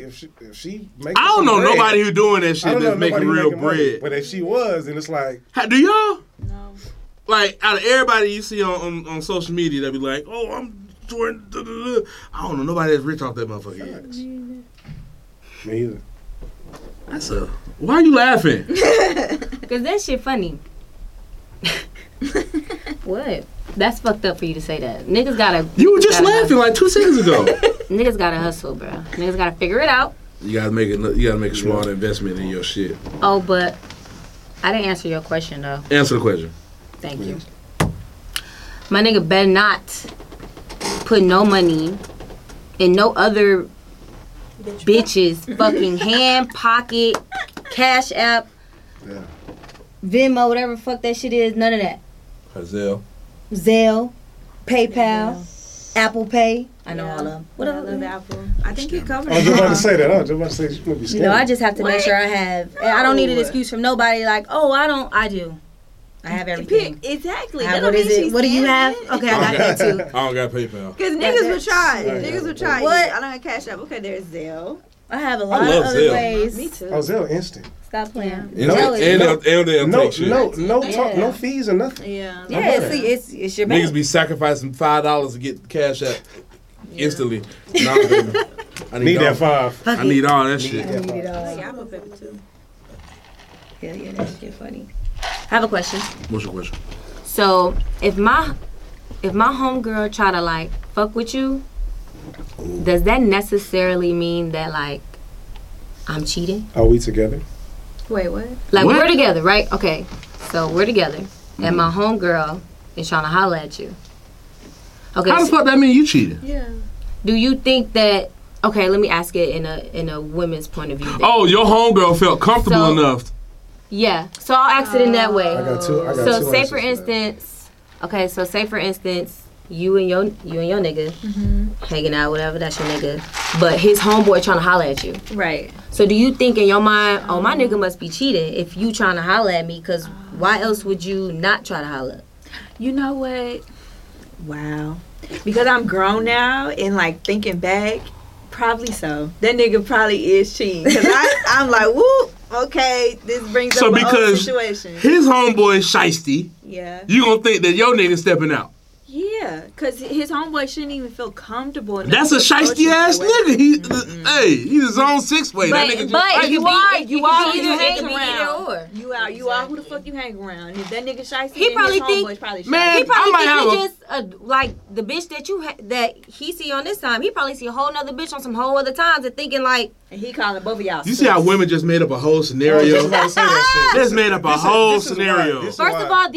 makes
I don't know nobody who doing that
I
shit
don't know
that's making
nobody
real
making money.
bread.
But if she was, then it's like,
Do y'all?
No.
Like out of everybody you see on social media, that be like, oh, I'm joining. I don't know nobody that's rich off that motherfucker. yet.
me either.
That's a. Why are you laughing?
Because that shit funny. What? That's fucked up for you to say that. Niggas gotta.
You were just laughing like 2 seconds ago.
Niggas gotta hustle, bro. Niggas gotta figure it out.
You gotta make a smart investment in your shit.
Oh, but I didn't answer your question though.
Answer the question.
Thank you. My nigga better not put no money in no other bitches fucking hand, pocket, Cash App, Venmo, whatever the fuck that shit is. None of that. Zelle, PayPal, Apple Pay. I know all of them.
What else? Apple. I think you covered
I was
it.
just about to say that. I was just about to say you might be scared.
You know, I just have to make sure I have. I don't need an excuse from nobody. Like, oh, I don't. I do. I have everything.
Exactly.
What is it? What do you have? Okay, I got that too.
I don't got PayPal.
Because niggas will try. Niggas will try.
What?
I don't have Cash App. Okay, there's Zelle.
I have a lot of
love
other
Zelle.
ways.
Me too.
Oh, Zelle instant.
Stop playing.
And
Zelle is-
they'll
No,
take shit.
no fees or nothing.
Yeah.
Yeah, it's your bank.
Niggas be sacrificing $5 to get Cash App instantly. Nah, baby. I
Need that
all-
$5.
I need all that shit.
I need it all.
I like Apple Pay too.
Hell yeah, that shit funny. I have a question.
What's your question?
So if my homegirl try to like fuck with you, does that necessarily mean that like I'm cheating?
Are we together?
Wait, what?
Like
What?
we're together, right? Okay, so we're together, and my homegirl is trying to holler at you. Okay,
How the fuck that mean you cheated?
Yeah.
do you think that? Okay, let me ask it in a women's point of view. then.
Oh, your homegirl felt comfortable
So-
enough.
Yeah, so I'll ask it in that way.
I got two.
So say
answers
for
that.
instance, okay, so say for instance, you and your nigga hanging out, whatever, that's your nigga, but his homeboy trying to holler at you.
Right.
So do you think in your mind, oh, my nigga must be cheating if you trying to holler at me? Because why else would you not try to holler?
You know what? Wow. Because I'm grown now and like thinking back, probably so. That nigga probably is cheating. Because I'm like, whoop, okay, this brings
So
up an old
because
situation.
his homeboy is shiesty,
Yeah.
you gonna think that your nigga stepping out.
Yeah, because his homeboy shouldn't even feel comfortable enough.
That's a
to approach
shiesty
him
ass
that way.
nigga. Hey, he's his own 6-way. That nigga
But
just
it could be,
You are who
either
you hang
either
around.
or.
You are who the fuck you hang around. If that nigga shiesty,
He
then
probably
his
think-
homeboy's probably
Man,
shiesty.
He probably
I might
think he
have
just like the bitch that that he see on this time. He probably see a whole nother bitch on some whole other times and thinking like,
And he calling both of y'all.
You see how women just made up a whole
I was
scenario?
just about to say that shit.
Just made up a whole scenario.
This is
first
why-
of all,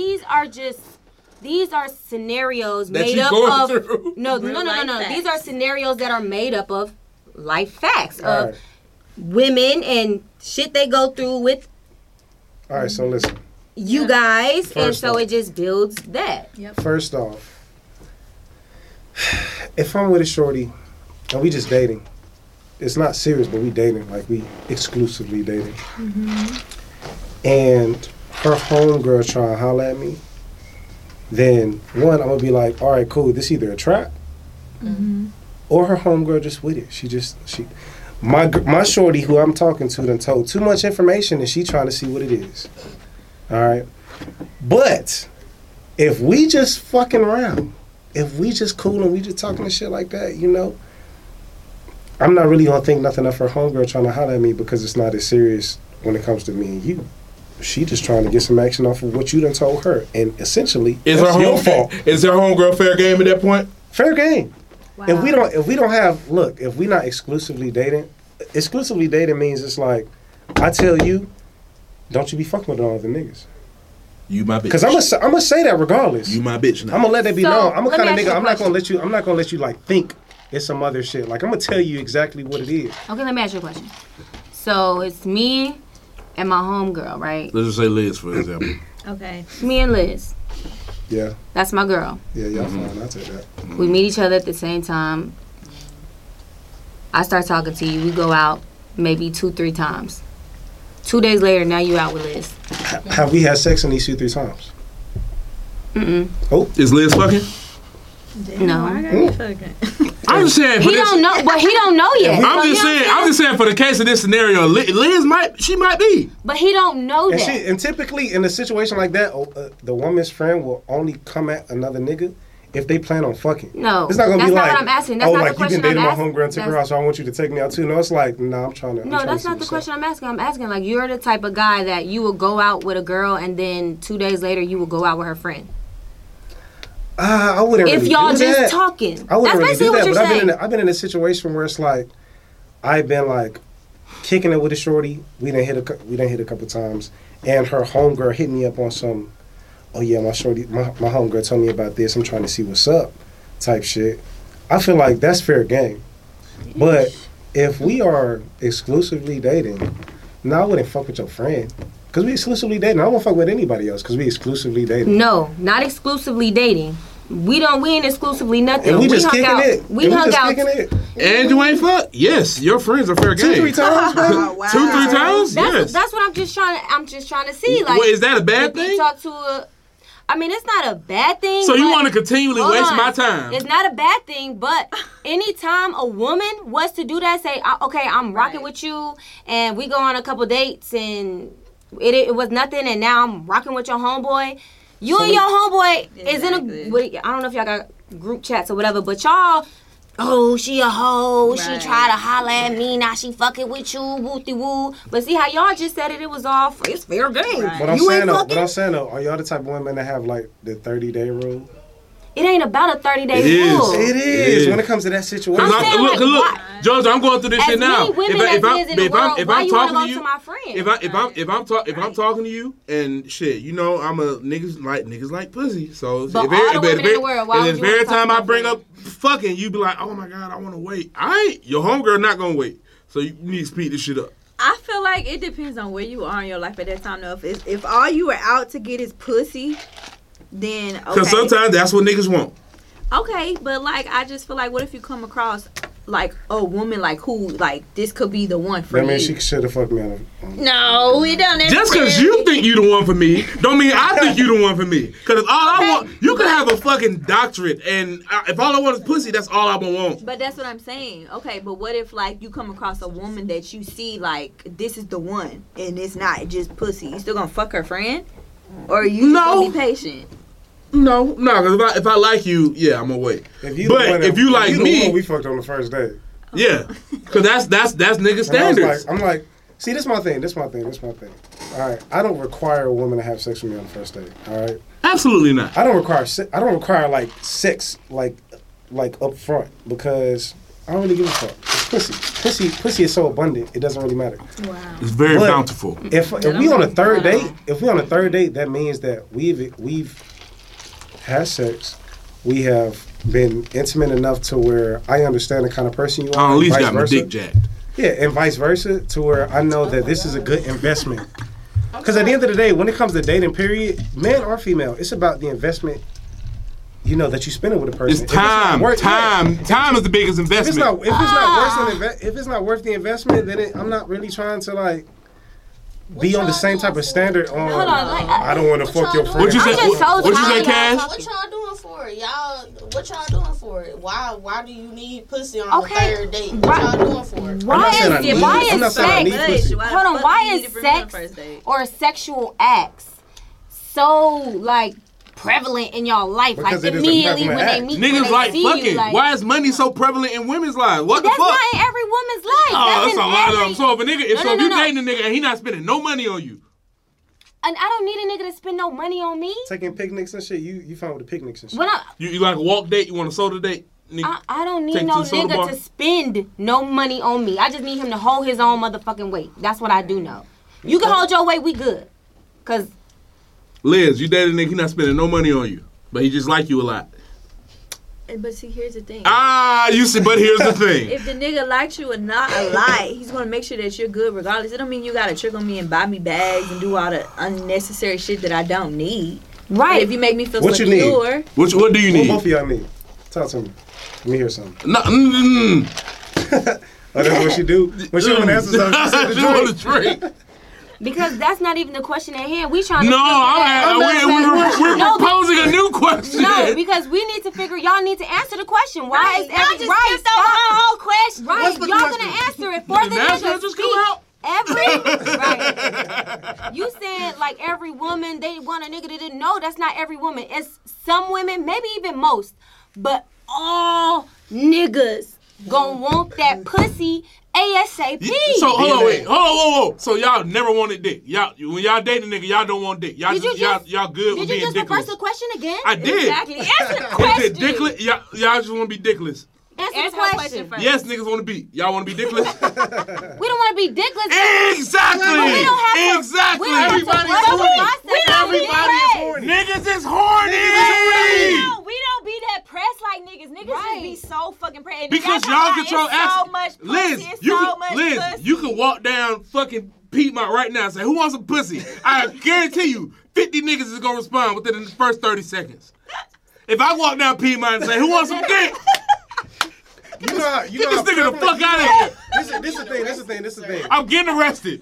these are scenarios
That
made
you
up
going
of
through.
no.
life facts.
These are scenarios that are made up of life facts
All
of
right.
women and shit they go through with
All right, so listen.
you guys, and
First
so
off.
it just builds that.
First off, if I'm with a shorty and we just dating, it's not serious, but we dating, like we exclusively dating. And her homegirl try to holler at me, then one, I'm gonna be like, all right, cool, this either a trap or her homegirl just with it. My shorty who I'm talking to done told too much information and she trying to see what it is. All right. But if we just fucking around, if we just cool and we just talking and shit like that, you know, I'm not really gonna think nothing of her homegirl trying to holler at me because it's not as serious when it comes to me and you. She just trying to get some action off of what you done told her, and essentially,
Is
that's
her
your fault.
Is her homegirl fair game at that point?
Fair game.
Wow.
If we don't have, look, if we not exclusively dating means it's like, I tell you, don't you be fucking with all other niggas.
You my bitch.
Because I'm gonna say that regardless.
You my bitch now.
I'm gonna let that be
So,
known. I'm a
let
kind of
me ask
nigga.
you a
I'm not gonna
question.
let you like think it's some other shit. Like I'm gonna tell you exactly what it is.
Okay, let me ask you a question. So it's me and my homegirl, right?
Let's just say Liz, for example.
Okay.
Me and Liz.
Yeah,
That's my girl.
yeah, y'all fine. I'll take that.
We meet each other at the same time. I start talking to you. We go out maybe 2-3 times. 2 days later, now you out with Liz.
Have we had sex in these 2-3 times?
Mm-mm.
Is Liz fucking?
No.
I gotta be fucking.
I'm just saying. For
He
this,
don't know, but he don't know yet.
I'm
So,
just
you know
saying.
what
I'm just saying. For the case of this scenario, Liz might be.
But he don't know
And
that.
and typically in a situation like that, the woman's friend will only come at another nigga if they plan on fucking.
No,
it's not gonna
that's
be
not
like,
what I'm asking. That's
oh,
not
like
the question
you been dating
I'm
my homegirl and took her out, so I want you to take me out too. No, it's like, nah, I'm trying to.
No, that's not the question I'm asking. I'm asking like you're the type of guy that you will go out with a girl and then 2 days later you will go out with her friend.
I wouldn't.
If
really
y'all
do
just
that.
talking,
I wouldn't
that's
really
basically
do
what
that.
you're saying.
I've been in a situation where it's like, I've been like kicking it with a shorty. We done hit a couple times, and her homegirl hit me up on some. Oh yeah, my homegirl told me about this. I'm trying to see what's up, type shit. I feel like that's fair game. But if we are exclusively dating, no, I wouldn't fuck with your friend. Because we exclusively dating. I won't fuck with anybody else because we exclusively dating.
No, not exclusively dating. We ain't exclusively nothing.
And we just
hung
kicking
out.
it.
We hung out.
And you ain't fuck? Yes, your friends are fair game.
2-3 times, baby.
Wow.
2-3 times? Yes.
That's what I'm just trying to see. Like,
Wait, is that a bad
if you
thing?
talk to a, I mean, it's not a bad thing.
So you
but-
want to continually
Hold
waste
on.
my time?
It's not a bad thing, but anytime a woman was to do that, say, okay, I'm rocking
Right.
with you, and we go on a couple dates, and it was nothing, and now I'm rocking with your homeboy. You and your homeboy is in
Exactly.
I don't know if y'all got group chats or whatever, but y'all, oh, she a hoe, she
Right.
try to holler at me, now she fucking with you, wooty woo. But see how y'all just said it was all it's fair game.
Right.
But I'm
You
saying
ain't
though,
fucking.
are y'all the type of women that have like the 30-day rule?
It ain't about a 30-day
It is.
rule.
It
is.
is when it comes to that situation.
I'm saying,
Look,
like,
look,
why-
Jojo, I'm going through this
As
shit now.
many women as there is in the world, why you wanna go to my friend?
If I'm talking to you and shit, you know I'm a niggas like pussy. So
But all the women in the world, why would
the
you
very
wanna talk
time
to
I
my
bring
friend?
up fucking, you be like, oh my god, I want to wait. Your homegirl not gonna wait. So you need to speed this shit up.
I feel like it depends on where you are in your life at that time. Though, if all you were out to get is pussy, then okay.
Because sometimes that's what niggas want.
Okay, but like I just feel like, what if you come across like a woman like who like this could be the one for
That
you?
means she should have fucked me on
No, we don't.
Just because you think you the one for me, don't mean I think you the one for me. Because if all I want, you could have a fucking doctorate, and if all I want is pussy, that's all I want.
But that's what I'm saying. Okay, but what if like you come across a woman that you see like this is the one, and it's not just pussy? You still gonna fuck her friend, or you just
No.
gonna be patient?
No, because if I like you, yeah, I'm gonna wait.
If you
But if you like
the
me,
one we fucked on the first date.
yeah, because that's nigga
And I was
standards.
I'm like, see, this my thing. All right, I don't require a woman to have sex with me on the first date. All right,
Absolutely not.
I don't require like sex like up front because I don't really give a fuck. It's pussy is so abundant, it doesn't really matter.
Wow.
It's very
But
bountiful.
If we on a third date, that means that we've had sex. We have been intimate enough to where I understand the kind of person you are.
I at least
vice
got my
versa.
dick jacked.
Yeah, and vice versa, to where I know that this is a good investment. Because at the end of the day, when it comes to dating, period, man or female, it's about the investment. You know that you spend it with a person.
It's time. Time is the biggest
If it's
investment.
not worth the investment, then I'm not really trying to like be on the same type of standard. On
Hold on, like,
I don't want to fuck your friend.
What you say?
I'm just so
What you say,
tired.
Cash?
What y'all doing for it? What y'all doing for it? Why do you need pussy on
Okay.
the third date? What y'all doing for it?
I'm not saying I need-
Why
I'm not
is
saying I need
sex?
pussy.
Hold on, why is sex or sexual acts so like prevalent in y'all life?
Because
like
it is a
immediately
prevalent
when they
act.
meet, when
Niggas
they
like
see
fucking.
you, like,
Why is money so prevalent in women's lives? What the
that's
fuck?
not in every woman's life.
Oh, that's
in
a lot of
every-
them. So if a nigga, if
No,
you
no.
dating a nigga and he not spending no money on you,
And I don't need a nigga to spend no money on me.
Taking picnics and shit. You fine with the picnics and shit.
When
you like a walk date, you want a soda date, nigga.
I don't need
Take
no
to the soda bar.
nigga to spend no money on me. I just need him to hold his own motherfucking weight. That's what I do know. You can hold your weight, we good. Cause
Liz, you dated a nigga, he not spending no money on you, but he just like you a lot.
But see, here's the thing.
You see, but here's the thing.
If the nigga likes you or not a lot, he's gonna make sure that you're good regardless. It don't mean you gotta trick on me and buy me bags and do all the unnecessary shit that I don't need.
right.
But if you make me feel
What you
secure,
need?
What do you
What
need?
both of y'all need? Talk to me. Let me hear something.
No,
Oh, that's what she do? When she want to answer something, she said the
you want
drink.
a drink?
Because that's not even the question at hand. We trying to
No,
figure
we're
No,
proposing a new question.
No, because we need to figure. Y'all need to answer the question. Why is
y'all just
right?
skipped over our whole question.
Right,
What's the
y'all
question?
gonna answer it for
Did
the
the
nigga.
NASCAR just come out?
Right. You saying like every woman they want a nigga that didn't know. That's not every woman. It's some women, maybe even most, but all niggas gonna want that pussy ASAP.
So hold on. So y'all never wanted dick. Y'all when y'all date a nigga, y'all don't want dick. Y'all
Did you
y'all good with
Did you
being
just reverse
dickless.
the question again?
I did.
Exactly. Answer the
Is
question.
it dickless? Y'all just want to be dickless.
Answer
Answer
the
the
question.
question first.
Yes, niggas want to be. Y'all want to be dickless?
We don't want to be dickless.
Exactly.
But we don't have to.
Exactly.
We don't have to
Everybody's
rush the
horny.
process.
Everybody is horny.
Niggas is horny.
We don't be that pressed like niggas. Niggas just be so fucking pressed. And
Because
y'all
y'all
talking
control
about it's so
access.
much pussy.
Liz,
It's
you
so
can,
much
Liz,
pussy.
you can walk down fucking Piedmont right now and say, who wants some pussy? I guarantee you, 50 niggas is going to respond within the first 30 seconds. If I walk down Piedmont and say, who wants some dick?
You know how,
Get this nigga the fuck out of here.
This is the thing.
I'm getting arrested.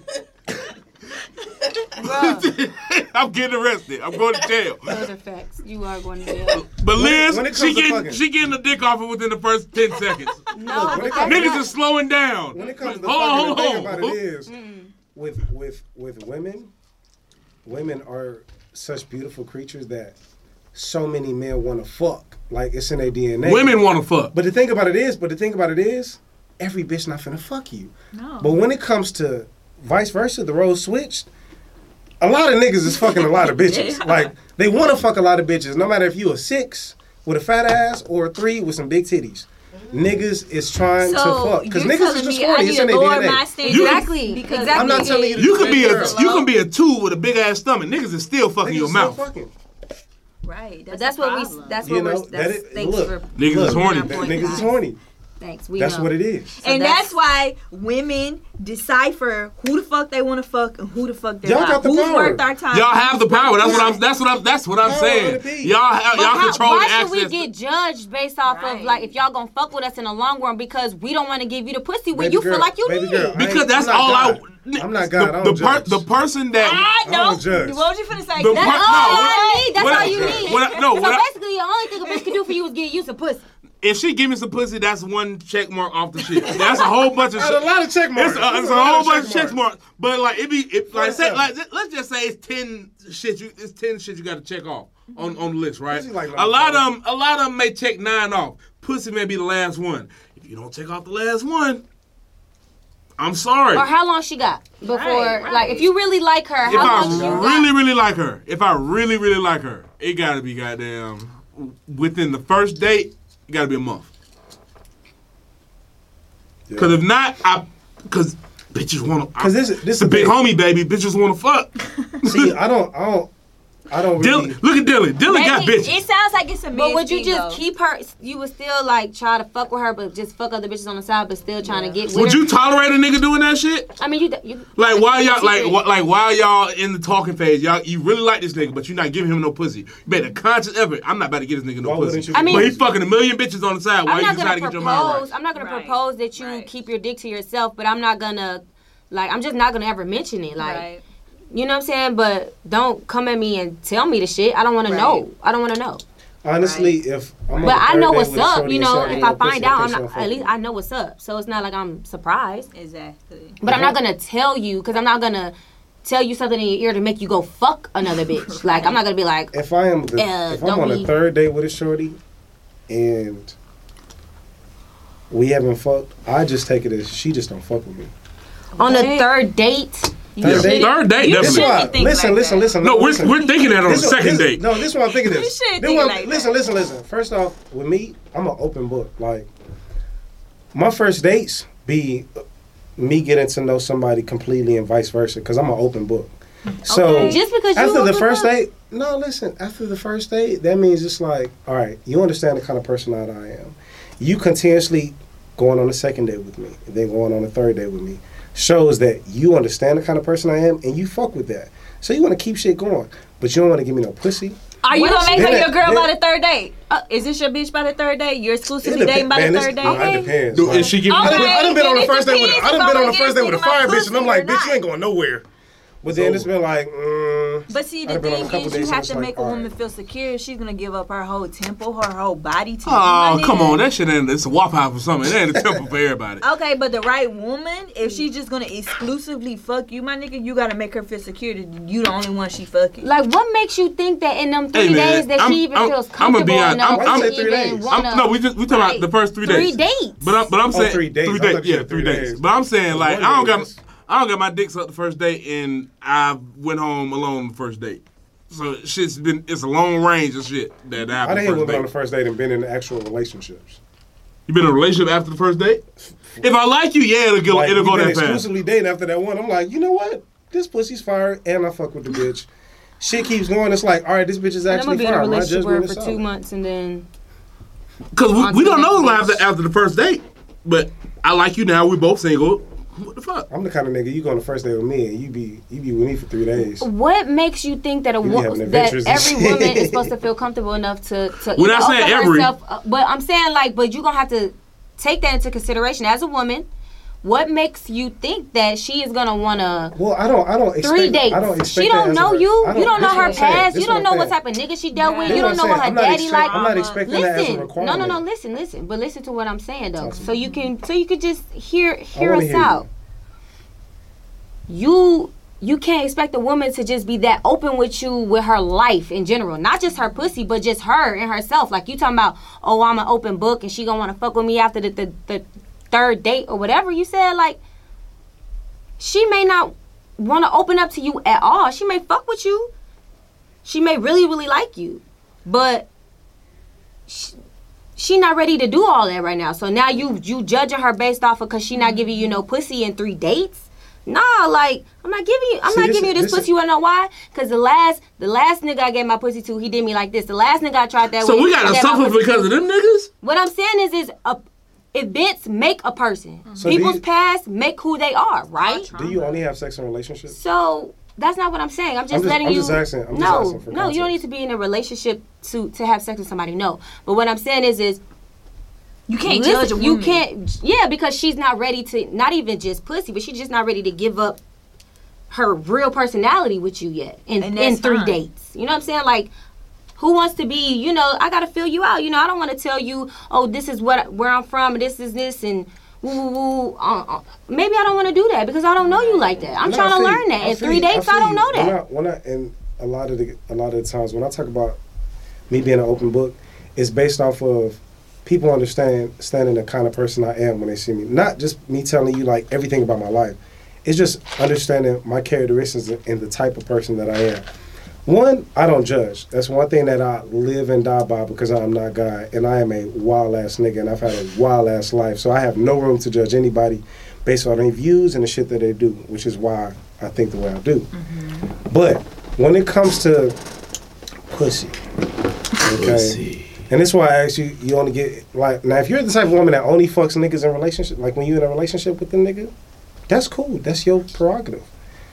I'm getting arrested. I'm going to jail.
Those are facts. You are going to jail.
But Liz,
when it comes to fucking-
she getting the dick off her within the first 10 seconds.
No,
when it
but
comes-
that's
Niggas
not-
is slowing down.
When it comes to
Hold
fucking, the thing
on.
about it is, with women are such beautiful creatures that so many men want to fuck. Like, it's in their DNA.
Women want to fuck.
But the thing about it is, every bitch not finna fuck you.
No.
But when it comes to vice versa, the roles switched. A lot of niggas is fucking a lot of bitches.
Yeah.
Like, they want to fuck a lot of bitches, no matter if you a 6 with a fat ass or a 3 with some big titties. Niggas is trying to fuck because
you're
niggas
telling
is just
me I
horny.
need
It's
to
in their
lower my
DNA.
standards
Exactly.
because
Exactly.
I'm not telling you to
You can be
girl.
you can be a 2 with a big ass stomach. Niggas is still fucking
Niggas
your
is still
mouth.
fucking.
Right.
But that's what we. That's
You
what
know,
we're. That's, thanks
look,
for.
Niggas
look,
is horny.
Niggas is horny.
Thanks. We
That's
know.
what it is.
And
that's-
that's why women decipher who the fuck they want to fuck and who the fuck they're
Y'all
not.
got the
Who's
power.
worth our time?
Y'all have the power. That's what I'm
Power
saying.
of the peak.
Y'all
But
control
why
the
should
access.
we get judged based off of
Right.
like if y'all gonna fuck with us in the long run because we don't want to give you the pussy when
Baby
you
girl,
feel like you
baby
need
girl,
it?
Because that's
I'm not
all
God.
I.
I'm not God. I don't judge.
The person that.
I know.
don't judge.
What was you finna say?
The
That's
part-
all
no,
I need. That's
what
all
I-
you need.
what I- no,
so
what I-
basically, the only thing a bitch can do for you is get you some pussy.
If she give me some pussy, that's one check mark off the shit. That's a whole bunch of
That's
shit.
a lot of check marks.
It's
That's
a
lot
whole
of
bunch of check marks. But like let's just say it's 10 shit you got to check off on the list, right?
Pussy like
a lot of them may check 9 off. Pussy may be the last one. If you don't check off the last one, I'm sorry.
Or how long she got before?
Right.
Like, if you really like her,
If
how
I
long you got?
really like her, it got to be goddamn within the first date. It got to be a month. Because if not, because bitches want to.
Because this
It's a big homie, baby. Bitches want to fuck.
See, I don't really.
Dylan, look at Dylan. Dylan got
Maybe
bitches.
it sounds like it's a
But
man's
would you
thing,
just
though.
keep her? You would still like try to fuck with her, but just fuck other bitches on the side, but still trying to get with
Would
her?
you tolerate a nigga doing that shit?
I mean, you
Like why y'all
secret.
while y'all in the talking phase, you really like this nigga, but you're not giving him no pussy. You made a conscious effort. I'm not about to get this nigga no
Why wouldn't
pussy.
you?
I mean-
But he fucking a million bitches on the side. Why
I'm
you
not
just trying
gonna
to get your mind
propose.
right?
I'm not gonna
Right.
propose that you
Right.
keep your dick to yourself, but I'm not gonna. Like, I'm just not gonna ever mention it. Like,
Right.
you know what I'm saying? But don't come at me and tell me the shit. I don't want to know. I don't want to know.
Honestly, if I'm on
But
the
I
third
know
date
what's
with a
up.
shorty
You
and
know,
shorty
if
ain't
I
no pussy,
find out,
think
I'm
she
not.
don't fuck
At
with
least
me.
I know what's up. So it's not like I'm surprised.
Exactly.
But I'm not gonna tell you because I'm not gonna tell you something in your ear to make you go fuck another bitch. Like, I'm not gonna be like,
If I am if I'm
don't
on a
be-
third date with a shorty and we haven't fucked, I just take it as she just don't fuck with me.
on the third date.
Third date?
Third date,
You
definitely.
shouldn't
why-
think
listen,
like
listen,
that.
listen.
No,
listen.
we're thinking that on the
This-
second
this-
date.
No, this is what I'm thinking. This.
You should
This
think
one-
like
listen,
that.
listen. First off, with me, I'm an open book. Like, my first dates be me getting to know somebody completely and vice versa, because I'm an open book. So
Just because you
after the
open
first
up?
date, no, listen. After the first date, that means it's like, all right, you understand the kind of person that I am. You continuously going on a second date with me, and then going on a third date with me, shows that you understand the kind of person I am, and you fuck with that. So you want to keep shit going, but you don't want to give me no pussy.
Are you gonna make her
Then-
your girl
then-
by the third date? Is this your bitch by the third date? You're exclusively dating by the third date?
It depends.
Dude,
Like,
is she giving
I
Okay.
done been on the
then
first
it
date with
depends
I done
if
been
I'm
on the
gonna
first date with a
get my
fire bitch, and I'm
pussy
like,
or
bitch, you
not.
ain't going nowhere. But then it's been like,
But see, the
I've been on a
thing
couple
is,
days,
you
so
have
it's
to
like,
make a
all
woman
right.
feel secure. She's gonna give up her whole temple, her whole body to you.
Oh,
my
come
nigga.
on. That shit ain't, it's a Waffle House or something. It ain't a temple for everybody.
Okay, but the right woman, if she's just gonna exclusively fuck you, my nigga, you gotta make her feel secure that you the only one she fucking.
Like, what makes you think that in them 3
Hey, man,
days that
I'm-
she even
I'm-
feels
I'm gonna be
comfortable
honest.
enough
I'm-
to
I'm- 3
even
days.
wanna...
No, we talking about the first 3 days.
3 days.
But I'm saying
3 days.
3
I
days.
thought you
Yeah,
said
3
3
days.
days.
But I'm saying like
One
I don't
day
got
is-
I don't got my dick sucked the first date, and I went home alone the first date. So it's a long range of shit that
I
happened.
done hit
first
women on
date.
the first date and been in actual relationships.
You been in a relationship after the first date? If I like you, yeah, it'll
Like,
go
we been
that fast.
exclusively dating after that one. I'm like, you know what? This pussy's fire, and I fuck with the bitch. Shit keeps going. It's like, all right, this bitch is
And I'm
actually
gonna be in a
fire. My
relationship
judgment
with
is
her for 2
solid.
months and then...
Because
On
we
to the
don't know
next
after the first date. But I like you now. We both single. What the fuck?
I'm the kind of nigga, you go on the first date with me, and you be with me for 3 days.
What makes you think that
be having
that
adventures and
every
shit.
woman is supposed to feel comfortable enough to
We're not
either
saying
open
every.
herself up- but I'm saying like, but you gonna have to take that into consideration as a woman. What makes you think that she is gonna wanna
Well, I don't expect
3 dates?
I don't expect
She
that
don't
as
know
a-
you.
I
You don't know
this what
her
I'm saying.
past.
This
You don't
what
know
I'm
what
saying.
type of nigga she dealt with.
This
You
what
don't
I'm
know what
saying.
her daddy like.
I'm not expecting that as a
Listen,
requirement.
no, listen. But listen to what I'm saying though,
Talk to
so
me.
you could just hear
wanna
us
hear
out. You can't expect a woman to just be that open with you with her life in general, not just her pussy, but just her and herself. Like you talking about, oh, I'm an open book and she gonna want to fuck with me after the third date or whatever you said. Like she may not want to open up to you at all. She may fuck with you. She may really, really like you, but she not ready to do all that right now. So now you judging her based off of because she not giving you no pussy in 3 dates. Nah, like I'm not giving you this pussy. You wanna know why? Because the last nigga I gave my pussy to, he did me like this. The last nigga I tried that
So
with,
we gotta
I gave my
suffer
pussy
because
to.
of them niggas?
What I'm saying is events make a person.
So
People's past make who they are, right?
Do you only have sex in relationships?
So that's not what I'm saying. I'm just letting
I'm
you.
just asking. I'm just
no,
asking for
no, you don't need
context.
to be in a relationship to have sex with somebody. No, but what I'm saying is
You can't
listen,
judge a woman.
you can't. Yeah, because she's not ready to. Not even just pussy, but she's just not ready to give up her real personality with you yet
And
in
that's
3
fine.
dates. You know what I'm saying? Like, who wants to be? You know, I gotta feel you out. You know, I don't want to tell you, oh, this is where I'm from. This is this and. Woo. Maybe I don't want to do that because I don't know you like that. I'm
No,
trying
I
to
feel
learn
you.
that. In
feel
3
you.
dates, I
feel
don't
you.
know that.
When I and a lot of the times when I talk about me being an open book, it's based off of people understanding the kind of person I am when they see me. Not just me telling you like everything about my life. It's just understanding my characteristics and the type of person that I am. One, I don't judge. That's one thing that I live and die by because I'm not God. And I am a wild ass nigga and I've had a wild ass life. So I have no room to judge anybody based on their views and the shit that they do, which is why I think the way I do.
Mm-hmm.
But when it comes to pussy, okay? And that's why I asked you, you only get, like, now if you're the type of woman that only fucks niggas in relationship, like when you're in a relationship with the nigga, that's cool. That's your prerogative.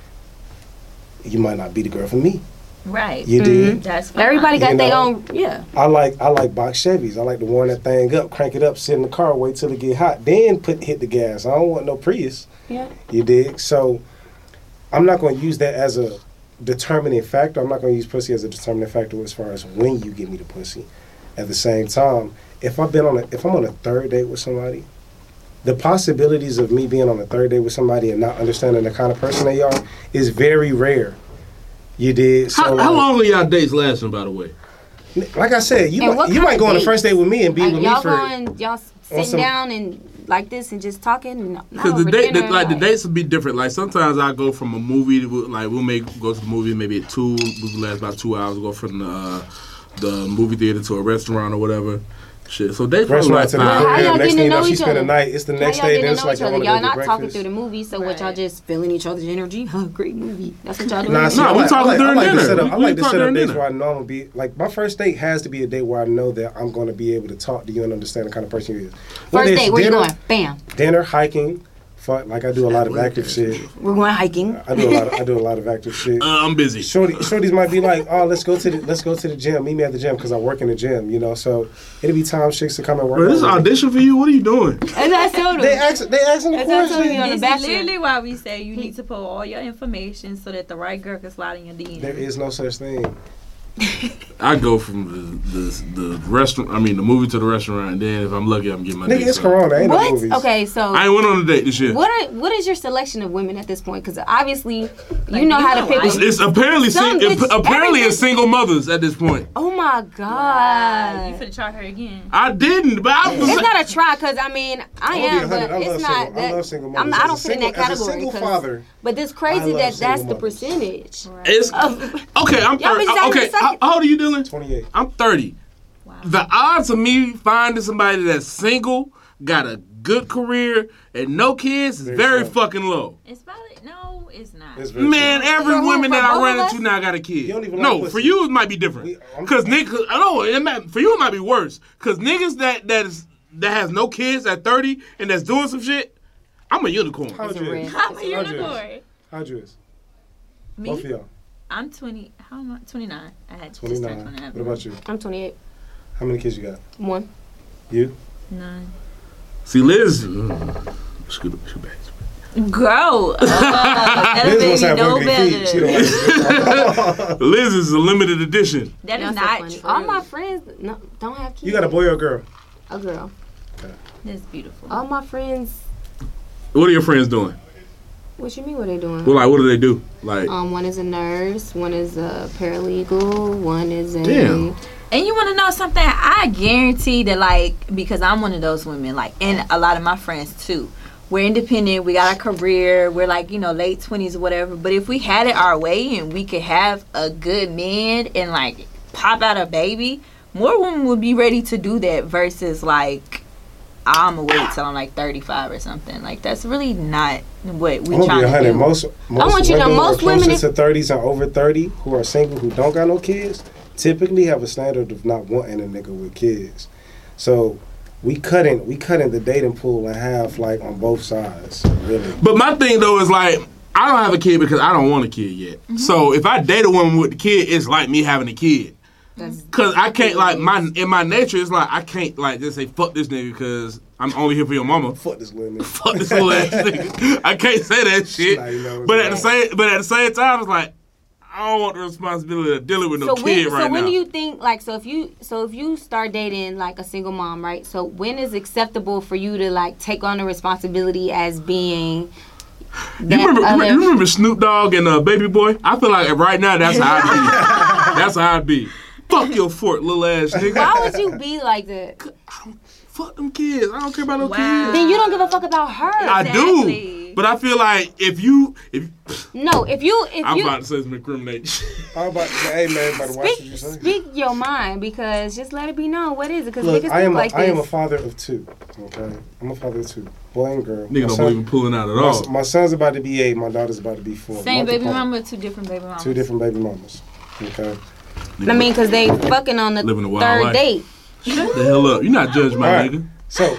You might not be the girl for me.
Right.
You did.
That's fine.
Everybody got
You
their
know,
own. Yeah.
I like box Chevys. I like to warm that thing up, crank it up, sit in the car, wait till it get hot, then hit the gas. I don't want no Prius.
Yeah.
You dig? So I'm not going to use that as a determining factor. I'm not going to use pussy as a determining factor as far as when you give me the pussy. At the same time, if I'm on a third date with somebody, the possibilities of me being on a third date with somebody and not understanding the kind of person they are is very rare. You did. So
How long are y'all dates lasting, by the way?
Like I said, you
And what
might
kind of
go on a
dates?
first date with me and be
Like
with me
y'all
for.
y'all sitting
some-
down and like this and just talking. No,
Because
over dinner,
the dates will be different. Like sometimes I go from a movie, we'll go to the movie maybe at 2. We last about 2 hours. Go from the movie theater to a restaurant or whatever. Shit. So dates probably
Restaurant
last
to the
Well, how
crib.
y'all
Next
getting
thing
to
you
know
know, she
each
spend the
other?
night. It's the
How
next
y'all
day.
getting
Then
to
it's
know
like
each
I
other?
want to
Y'all
go to
not talking
breakfast.
through the movie, so what y'all
Right.
just feeling each other's energy? Huh, great movie. That's what y'all doing.
Nah, see,
No,
I
we
like-
talking
I like-
during
I like to
dinner.
set up-
We
I like to
talking
set up
during
dates
dinner.
where I know I'm gonna be like my first date has to be a date where I know that I'm gonna be able to talk to you and understand the kind of person you is. Whether
First
it's
date, where you
dinner,
going? Bam.
Dinner, hiking, fun. Like I do a lot of active shit.
We're going hiking.
I do a lot of active shit.
I'm busy.
Shorties might be like, oh, let's go to the gym. Meet me at the gym because I work in the gym. You know, so it'll be time chicks to come and work.
Bro, this is audition for you. What are you doing?
And I told him.
They asking the
That's what I told
question.
you on The
It's
Bachelor.
literally why we say you need to put all your information so that the right girl can slide in your DM.
There is no such thing.
I go from the restaurant. I mean, the movie to the restaurant, and then if I'm lucky, I'm getting my
Nigga,
dick
it's
sucked.
Corona. Ain't no
What?
movies.
Okay, so
I ain't went on a date this year.
what is your selection of women at this point? Because obviously you know how to pick.
It's apparently
Some bitch-
apparently
every
it's single mothers at this point.
Oh my
You
god.
finna try her again.
I didn't, but I was.
It's not a try because I mean I
I'm gonna be
am,
100.
but
I
it's
love
not.
single. I love single
I'm
mothers.
not, I don't
As a
fit in that
single-
category.
As a single
'cause-
father,
But it's
I
crazy
love
that that's
single
the
mothers.
percentage.
It's
Of,
okay. I'm
Y'all
30.
bitches out here
Okay, how
sucking.
old are you, Dylan?
28.
I'm 30.
Wow.
The odds of me finding somebody that's single, got a good career, and no kids is
Very
very
slim.
fucking low.
It's probably no, it's not.
It's very
Man,
true.
every
For who?
woman
For
that I
both
run
of us?
into now got a kid.
You don't even like
No,
pussy.
for you it might be different.
I'm-
Cause niggas, I don't. For you it might be worse. Cause niggas that has no kids at 30 and that's doing some shit, I'm a unicorn.
How old
It's a
you
red.
is?
I'm a
How'd you is?
unicorn.
How'd you is?
Me?
Both of y'all.
I'm 20. How am I? 29. I had just
29.
turned 29.
What about you?
I'm 28.
How many kids you got?
One.
You?
None.
See, Liz, scoot back.
Girl, that
Liz wants to
baby
have
know
ugly feet. She
better.
don't like
Liz is a limited edition.
That
Y'all
is
so
not
funny.
true.
All my friends don't have kids.
You got a boy or a girl?
A girl.
That's beautiful.
All my friends.
What are your friends doing?
What you mean? What they doing?
Well, like, what do they do? Like,
One is a nurse. One is a paralegal. One is a.
Damn.
And you want to know something? I guarantee that, like, because I'm one of those women, like, and a lot of my friends too. We're independent. We got a career. We're like, late 20s or whatever. But if we had it our way and we could have a good man and like pop out a baby, more women would be ready to do that versus like, I'm gonna wait till I'm like 35 or something. Like that's really not what we
I'm gonna
trying
be
to
100.
do.
Most
want you to know,
women
most
who are
women
closer to 30s and over 30 who are single who don't got no kids typically have a standard of not wanting a nigga with kids. So we cutting the dating pool in half, like on both sides, really.
but my thing though is like, I don't have a kid because I don't want a kid yet.
Mm-hmm.
So if I date a woman with a kid, it's like me having a kid. Cause I can't in my nature, it's like I can't like just say fuck this nigga because I'm only here for your mama.
Fuck this little nigga.
Fuck this little ass nigga. I can't say that shit.
Nah, you know,
But at the same time, it's like I don't want the responsibility of dealing with no kid right now.
when do you think like if you start dating like a single mom, right? So when is acceptable for you to like take on the responsibility as being
You remember Snoop Dogg and Baby Boy? I feel like right now that's how I'd be. That's how I'd be. Fuck your fork, little ass nigga.
Why would you be like that?
Fuck them kids. I don't care about no
Wow.
kids.
Then you don't give a fuck about her.
I
Exactly.
do. But I feel like if you
No, if you
I'm about to say some incriminating shit.
I'm about to say, hey man, better watch what you say.
speak your mind because just let it be known what is it because
Look,
niggas
I
think
am
like
I am a
this.
father of two. Okay, I'm a father of two, boy and girl.
Nigga don't believe in pulling out at all.
My son's about to be 8. My daughter's about to be 4.
Same baby
Multiple-
mama, two different baby mamas.
Two different baby mamas. Okay.
I mean, because they fucking on the
Living a wild
third
life.
date.
Shut the hell up. You're not judging my
Alright.
nigga.
So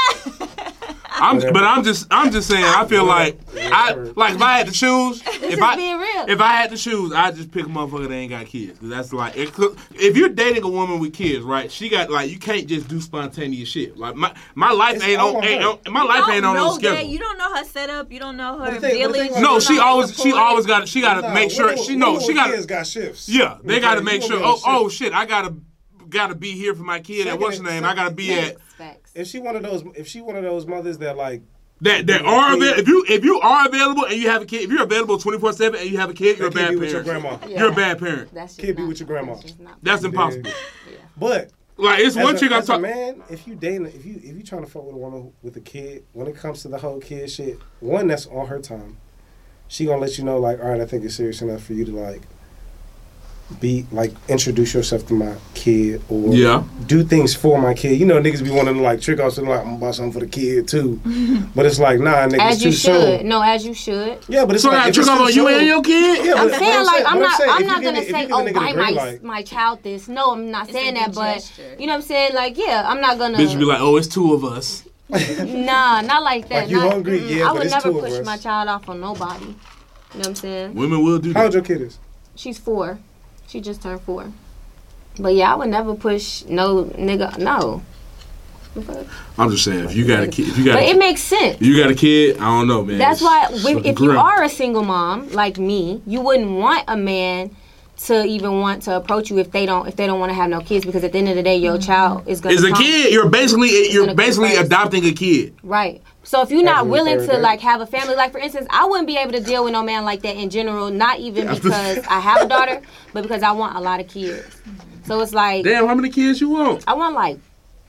I'm just saying. I feel like if I had to choose,
This is being real.
if I had to choose, I'd just pick a motherfucker that ain't got kids. 'Cause that's like if you're dating a woman with kids, right? She got like you can't just do spontaneous shit. Like my life
It's
ain't
all
on
her.
my life ain't on no
know
schedule.
that. You don't know her setup. You don't know her
But the thing
village.
was-
No,
you
she
don't know her
always
support.
got to make sure she got
kids got shifts.
yeah they got to make
You
sure
gonna be on
oh shit I gotta be here for my kid at
Second
what's her name I gotta be at
Facts.
If she one of those mothers that like
that are available if you are available and you have a kid if you're available 24/7 and you have a kid you're a
that kid
bad
be with your
parent.
grandma.
Yeah.
You're a bad parent.
That's just
Kid be
not-
with your grandma.
that's just not-
That's impossible.
But
Like it's one chick I
as a
talk.
man, if you trying to fuck with a woman with a kid, when it comes to the whole kid shit, one that's on her time, she gonna let you know like, all right, I think it's serious enough for you to like be like introduce yourself to my kid or
Yeah.
do things for my kid. You know, niggas be wanting to like trick off something like I'm gonna buy something for the kid too, but it's like nah, nigga,
As
it's
you
too
should.
soon.
No, as you should.
Yeah, but it's
So I
like
gotta
if
trick
it's
off
too
on you
soon-
and your kid.
Yeah,
I'm
but
saying
what
like I'm
what
not
saying,
I'm
if
not
you
gonna
give
say
the
oh
nigga
buy
the green light,
my child this. No, I'm not
It's a
saying
good
that, but
gesture.
you know what I'm saying? Like yeah, I'm not gonna.
Bitch be like, oh, it's two of us.
Nah, not like that.
Like, you
Not-
hungry? Yeah,
I
but
would
it's
never
two of
push
us.
my child off on nobody. You know what I'm saying?
Women will do
How old
that.
your kid is?
She's 4. She just turned 4. But yeah, I would never push no nigga. No.
I'm just saying, if you got a kid,
But it makes sense.
you got a kid, I don't know, man.
That's why
It's
if
fucking
you
grim.
are a single mom like me, you wouldn't want a man to even want to approach you if they don't want to have no kids, because at the end of the day your child is gonna
Is a
come.
kid, you're basically
gonna come first.
adopting a kid.
Right. So if you're not
Every
willing
third
to
day.
like have a family, like for instance, I wouldn't be able to deal with no man like that in general, not even because I have a daughter, but because I want a lot of kids. So it's like
Damn, how many kids you want?
I want like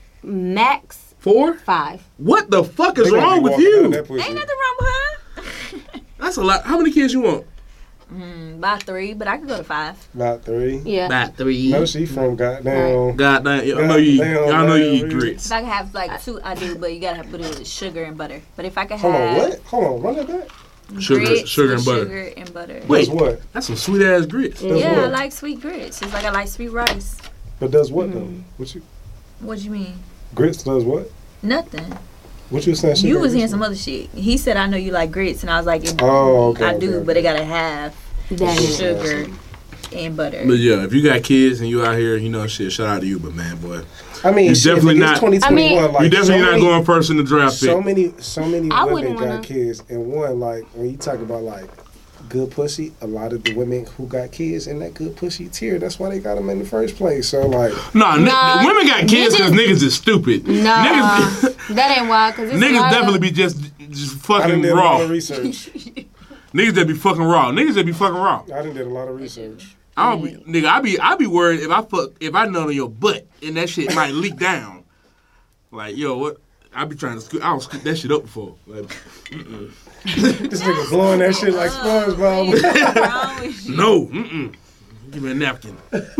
max
4?
5.
What the fuck is
They gonna
wrong
be
with
walking down
you?
that pussy.
Ain't nothing wrong with her.
That's a lot. How many kids you want?
About 3, but I could go to 5.
About 3.
Yeah.
About 3.
No, she from goddamn.
God damn, I know you.
Goddamn,
I know you eat
man.
grits.
If I could have like 2, I do, but you gotta put it with sugar and butter. But if I could
Hold on,
have
what? Hold on, run that back.
Sugar, sugar and
with
butter.
Sugar and butter.
Wait.
Does what?
That's some sweet ass grits.
Does
Yeah, I
what?
like sweet grits. It's like I like sweet rice.
But does what though? What you
What you mean?
grits does what?
Nothing.
What you saying?
You was hearing some other shit. He said, I know you like grits, and I was like,
Oh, okay.
I do,
okay,
but it gotta have
That is-
sugar and butter.
But yeah, if you got kids and you out here, you know, shit, shout out to you, but man, boy,
I mean,
You
shit,
definitely
nigga,
not-
it's 2021. like,
you definitely
so
not
many,
going first in the draft pick.
So many
I
women
wouldn't
got
wanna-
kids, and one like when you talk about like good pussy, a lot of the women who got kids in that good pussy tier, that's why they got them in the first place. So like,
Nah,
Nah,
women got kids because niggas is stupid.
Nah,
Niggas,
that ain't why. Cause it's a
niggas
lot
definitely
of,
be just
I done
fucking
did a lot
raw.
of research.
Niggas that be fucking raw. Niggas that be fucking raw.
I done did a lot of research.
I don't be, nigga. I be worried if I nut on your butt and that shit might leak down. Like, yo, what? I be trying to scoop. I don't scoop that shit up before. Like,
This nigga blowing that shit like SpongeBob.
What's wrong with you?
no, give me a napkin.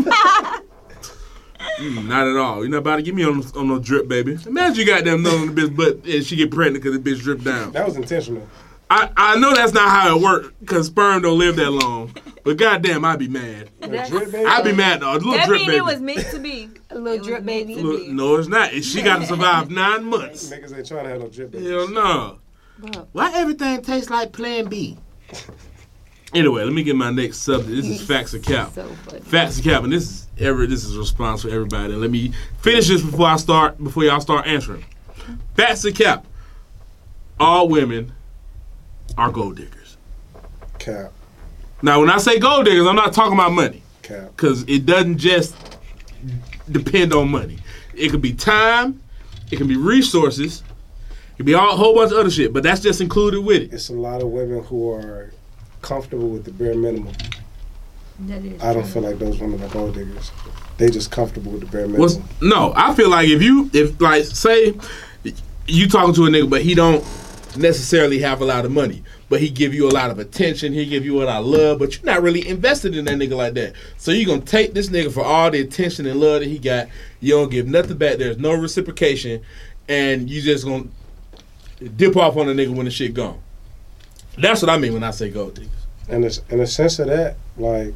Not at all. You're not about to get me on no drip, baby. Imagine you got them nut on the bitch butt and she get pregnant because the bitch drip down.
That was intentional.
I know that's not how it works because sperm don't live that long. But goddamn, I'd be mad.
Like, drip, baby.
I'd be mad though. A little
That
drip
mean
baby.
it was meant to be.
a little drip baby.
Look, no, it's not. She got to survive 9 months.
Niggas ain't trying to have no drip. baby.
Hell no.
Bro.
Why everything tastes like Plan B? Anyway, let me get my next subject. This is facts or cap.
So funny.
Facts or cap, and this is a response for everybody. And let me finish this before y'all start answering. Facts or cap. All women are gold diggers.
Cap,
Now, when I say gold diggers, I'm not talking about money.
cap.
Because it doesn't just depend on money. It could be time, it can be resources, it could be a whole bunch of other shit, but that's just included with it.
It's a lot of women who are comfortable with the bare minimum.
That is
I don't
true.
feel like those women are gold diggers. They just comfortable with the bare
What's,
minimum.
no, I feel like if like say you talking to a nigga, but he don't necessarily have a lot of money, but he give you a lot of attention, he give you a lot of love, but you're not really invested in that nigga like that. So you gonna take this nigga for all the attention and love that he got. You don't give nothing back. There's no reciprocation, and you just gonna dip off on a nigga when the shit gone. That's what I mean when I say gold diggers.
And it's, in a sense of that, like,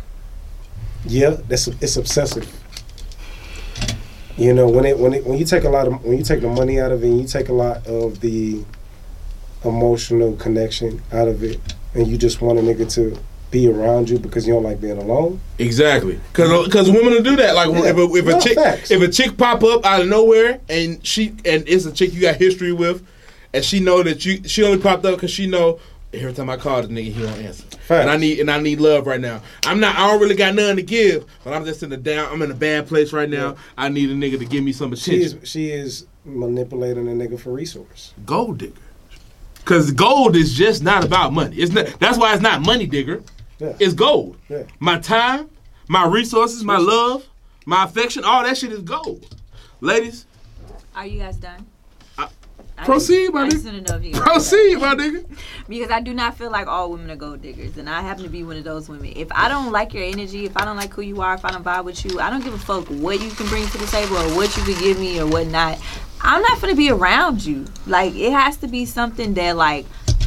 yeah, it's obsessive. You know, when you take when you take the money out of it, and you take a lot of the emotional connection out of it, and you just want a nigga to be around you because you don't like being alone.
Exactly, because women will do that. Like
Yeah. No, facts.
if a chick pop up out of nowhere and it's a chick you got history with, and she know that she only popped up because she know every time I call this nigga he won't answer,
Facts.
and I need love right now. I don't really got nothing to give, but I'm just I'm in a bad place right now.
Yeah.
I need a nigga to give me some attention.
She is manipulating a nigga for resource.
Gold digger, because gold is just not about money. It's not. That's why it's not money digger.
Yeah.
It's gold.
Yeah.
My time, my resources, my love, my affection, all that shit is gold. Ladies,
Are you guys done?
proceed, my
I just
nigga.
want to know if you guys
Proceed, my nigga.
Because I do not feel like all women are gold diggers, and I happen to be one of those women. If I don't like your energy, if I don't like who you are, if I don't vibe with you, I don't give a fuck what you can bring to the table or what you can give me or what not. I'm not gonna be around you. Like, it has to be something that like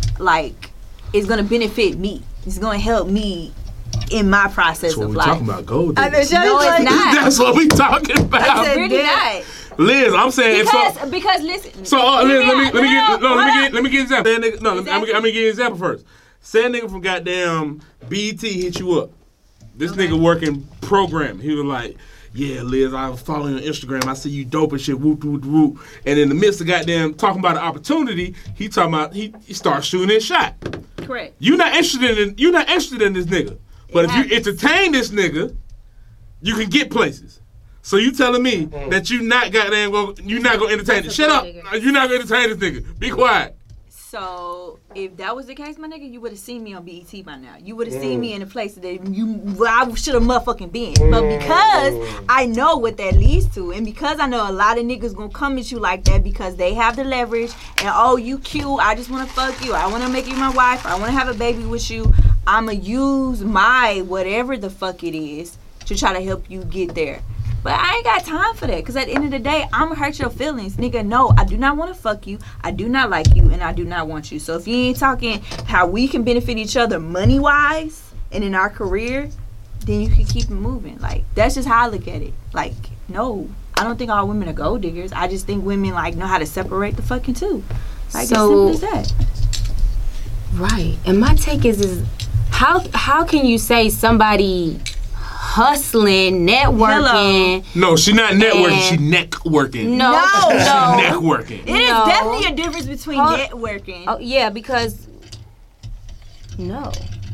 is gonna benefit me. It's gonna help me in my process
That's what
of
we
life.
talking about, gold
I know,
diggers.
no, it's not.
That's what we talking about.
It's really not.
Liz, I'm saying
because listen.
So Liz, let me get an example. Say a nigga, no,
Exactly.
I'm gonna give you an example first. Say a nigga from goddamn BET hit you up. This nigga working programming. He was like, yeah, Liz, I was following you on Instagram. I see you dope and shit, whoop, whoop, whoop. And in the midst of goddamn talking about an opportunity, he talking about he starts shooting his shot.
Correct.
You're not interested in this nigga. But if you entertain this nigga, you can get places. So you telling me that you're not gonna entertain it? Shut up. You're not gonna entertain this nigga. Be quiet.
So if that was the case, my nigga, you would have seen me on BET by now. You would have seen me in a place that I should have motherfucking been. But because I know what that leads to, and because I know a lot of niggas gonna come at you like that because they have the leverage, and oh, you cute, I just wanna fuck you, I wanna make you my wife, I wanna have a baby with you, I'ma use my whatever the fuck it is to try to help you get there. But I ain't got time for that, because at the end of the day, I'm going to hurt your feelings. Nigga, no, I do not want to fuck you. I do not like you, and I do not want you. So if you ain't talking how we can benefit each other money-wise and in our career, then you can keep it moving. Like, that's just how I look at it. Like, no, I don't think all women are gold diggers. I just think women, like, know how to separate the fucking two. Like,
So-
as simple as that.
Right. And my take is how can you say somebody hustling, networking?
No, she not networking. She neck working.
No.
She neck working.
It is
No.
definitely a difference between
Huh?
networking.
Oh yeah, because no.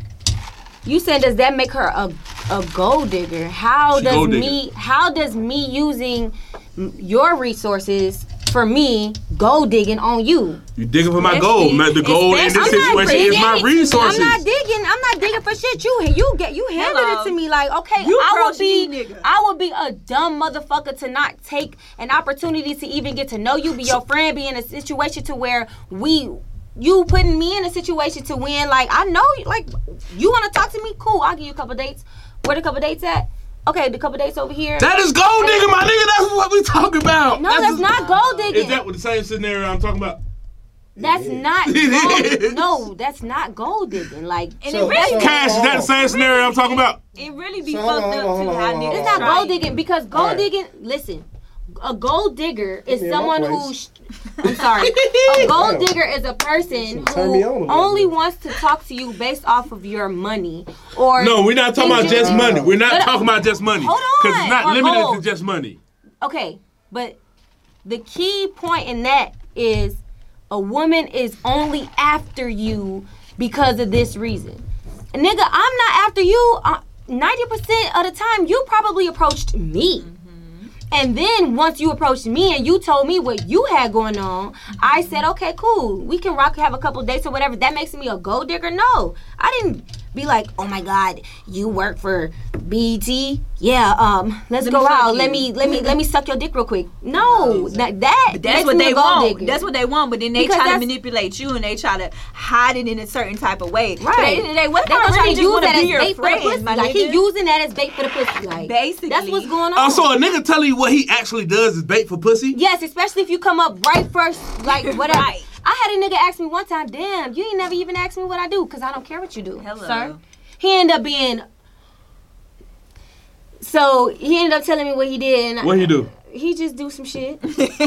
You said, does that make her a gold digger? How
She gold
does me using your resources for me gold digging on you?
You digging for my gold. The gold in this
I'm not
situation is my
digging.
resources.
I'm not digging for shit. You handed it to me like, okay,
You
I
approach me, nigga.
would be a dumb motherfucker to not take an opportunity to even get to know you, be your friend, be in a situation to where you putting me in a situation to win. Like, I know, like, you want to talk to me? Cool, I'll give you a couple dates. Where the couple dates at? Okay, the couple dates over here.
That is gold digging, my nigga. That's what we talking about.
No, that's not gold digging.
Is that what the same scenario I'm talking about?
That's not gold. No, that's not gold digging. Like,
And it really
Cash, is that the same scenario I'm talking about?
It really be
So
fucked
hold on,
up
hold
to
on,
how
hold on,
niggas
it's not
try.
gold digging because gold
Alright.
digging. Listen, a gold digger is
Me in my
someone
place.
I'm sorry. A gold digger is a person
Turn me on a
who
little
only
bit.
wants to talk to you based off of your money. Or
No, we're not talking about
Is you-
just money. We're not
But-
talking about just money.
Hold
Because
on.
it's not
Or
limited
gold.
to just money.
Okay, but the key point in that is a woman is only after you because of this reason. Nigga, I'm not after you. 90% of the time, you probably approached me. And then once you approached me and you told me what you had going on, I said, okay, cool. We can have a couple dates or whatever. That makes me a gold digger? No. I didn't be like, oh my God, you work for BET? Yeah, let's
Let
go
me fuck
out.
you.
Let me suck your dick real quick. No, that
That's
makes
what
me
they
a gold
want.
digger.
That's what they want. But then they
Because
try to
that's-
manipulate you and they try to hide it in a certain type of way. But at
Right.
the end of the day, what if
They
I
gonna try
really
to
just
use
want to
that
be
as
your
bait for the pussy.
friend, my
Like, he
nigga?
using that as bait for the pussy. Like,
Basically.
that's what's going on.
Oh, so a nigga telling you what he actually does is bait for pussy?
Yes, especially if you come up right first, like whatever.
Right.
I had a nigga ask me one time, damn, you ain't never even asked me what I do, because I don't care what you do,
Hello.
sir. He ended up being, so he ended up telling me what he did. And
What he do?
He just do some shit.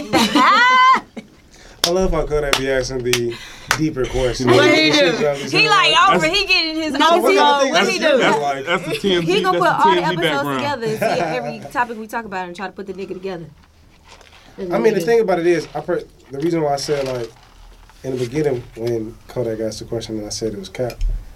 I love how Kodak be asking the deeper questions.
What he do?
He
He like over. He getting his notes
what kind of
on.
thing
What
is
he
that?
do?
That's the TMZ.
He gonna put
that's
all
the
the
TMZ
episodes
background.
together and see every topic we talk about and try to put the nigga together.
I mean, the thing about it is, the reason why I said, like, in the beginning, when Kodak asked the question and I said it was cap,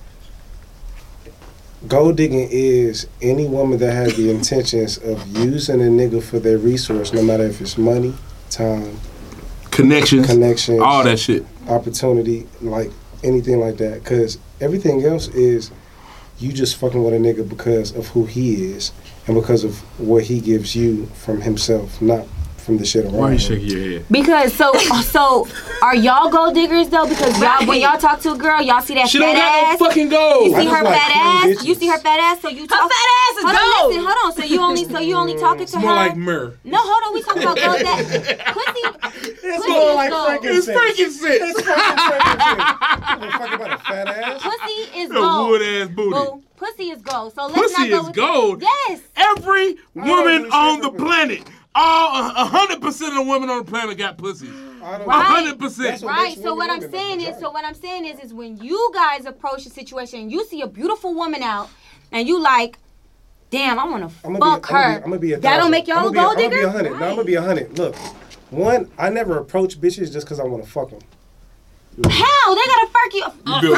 gold digging is any woman that has the intentions of using a nigga for their resource, no matter if it's money, time,
Connections.
all
that shit.
opportunity, like anything like that. Because everything else is you just fucking with a nigga because of who he is and because of what he gives you from himself, not from the shit around
Why are you
him.
shaking your head?
Because so are y'all gold diggers though? Because y'all when y'all talk to a girl, y'all see that
She
fat
don't got
ass.
no fucking
You
gold.
I
see
just
her
like
fat
clean
ass.
bitches.
You see her fat ass. So you
Her
talk.
fat ass is
Hold on,
gold.
listen, hold on. So you only talking to
It's
her.
more like myrrh.
No, hold on. We talking about gold. That pussy.
It's
Pussy
more
is
like
gold.
It's
frankincense.
frankincense.
It's frankincense. You fuck about a fat ass?
Pussy is
A
gold.
wood ass booty.
Boo. Pussy is gold. So let's
Pussy
not go
is
with
gold.
Yes.
Every woman
understand
on the
that.
planet all 100% of the women on the planet got pussy.
Right.
100%.
Right. So what I'm saying is when you guys approach a situation and you see a beautiful woman out and you like, damn, I want to fuck her.
I'm gonna be a
that don't make y'all a gold digger?
I'm gonna be 100. No, I'm gonna be 100. Look, one, I never approach bitches just because I want to fuck them.
How? They gotta fuck you.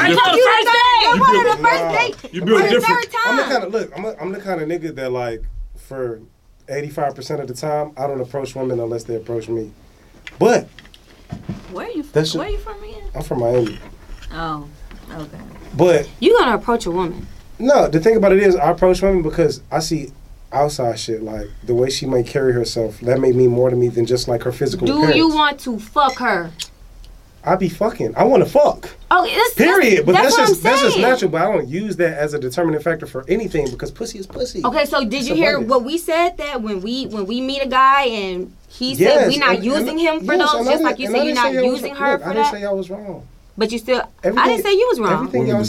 You build different.
I'm the kind of I'm the kind of nigga that like for 85% of the time I don't approach women unless they approach me. But
Where are you from again?
I'm from Miami.
Oh, okay.
But
You gonna approach a woman?
no, the thing about it is I approach women because I see outside shit like the way she might carry herself. That may mean more to me than just like her physical appearance.
Do you want to fuck her?
I be fucking. I want to fuck.
Oh,
Period. But that's
what I'm
just
saying.
natural. But I don't use that as a determining factor for anything because pussy is pussy.
Okay, so did you hear
abundance.
what we said that when we meet a guy and he said we not using him for those, just like you said you're not using her for
I didn't say
that.
y'all was wrong.
But you still, I didn't say you was wrong.
Everything y'all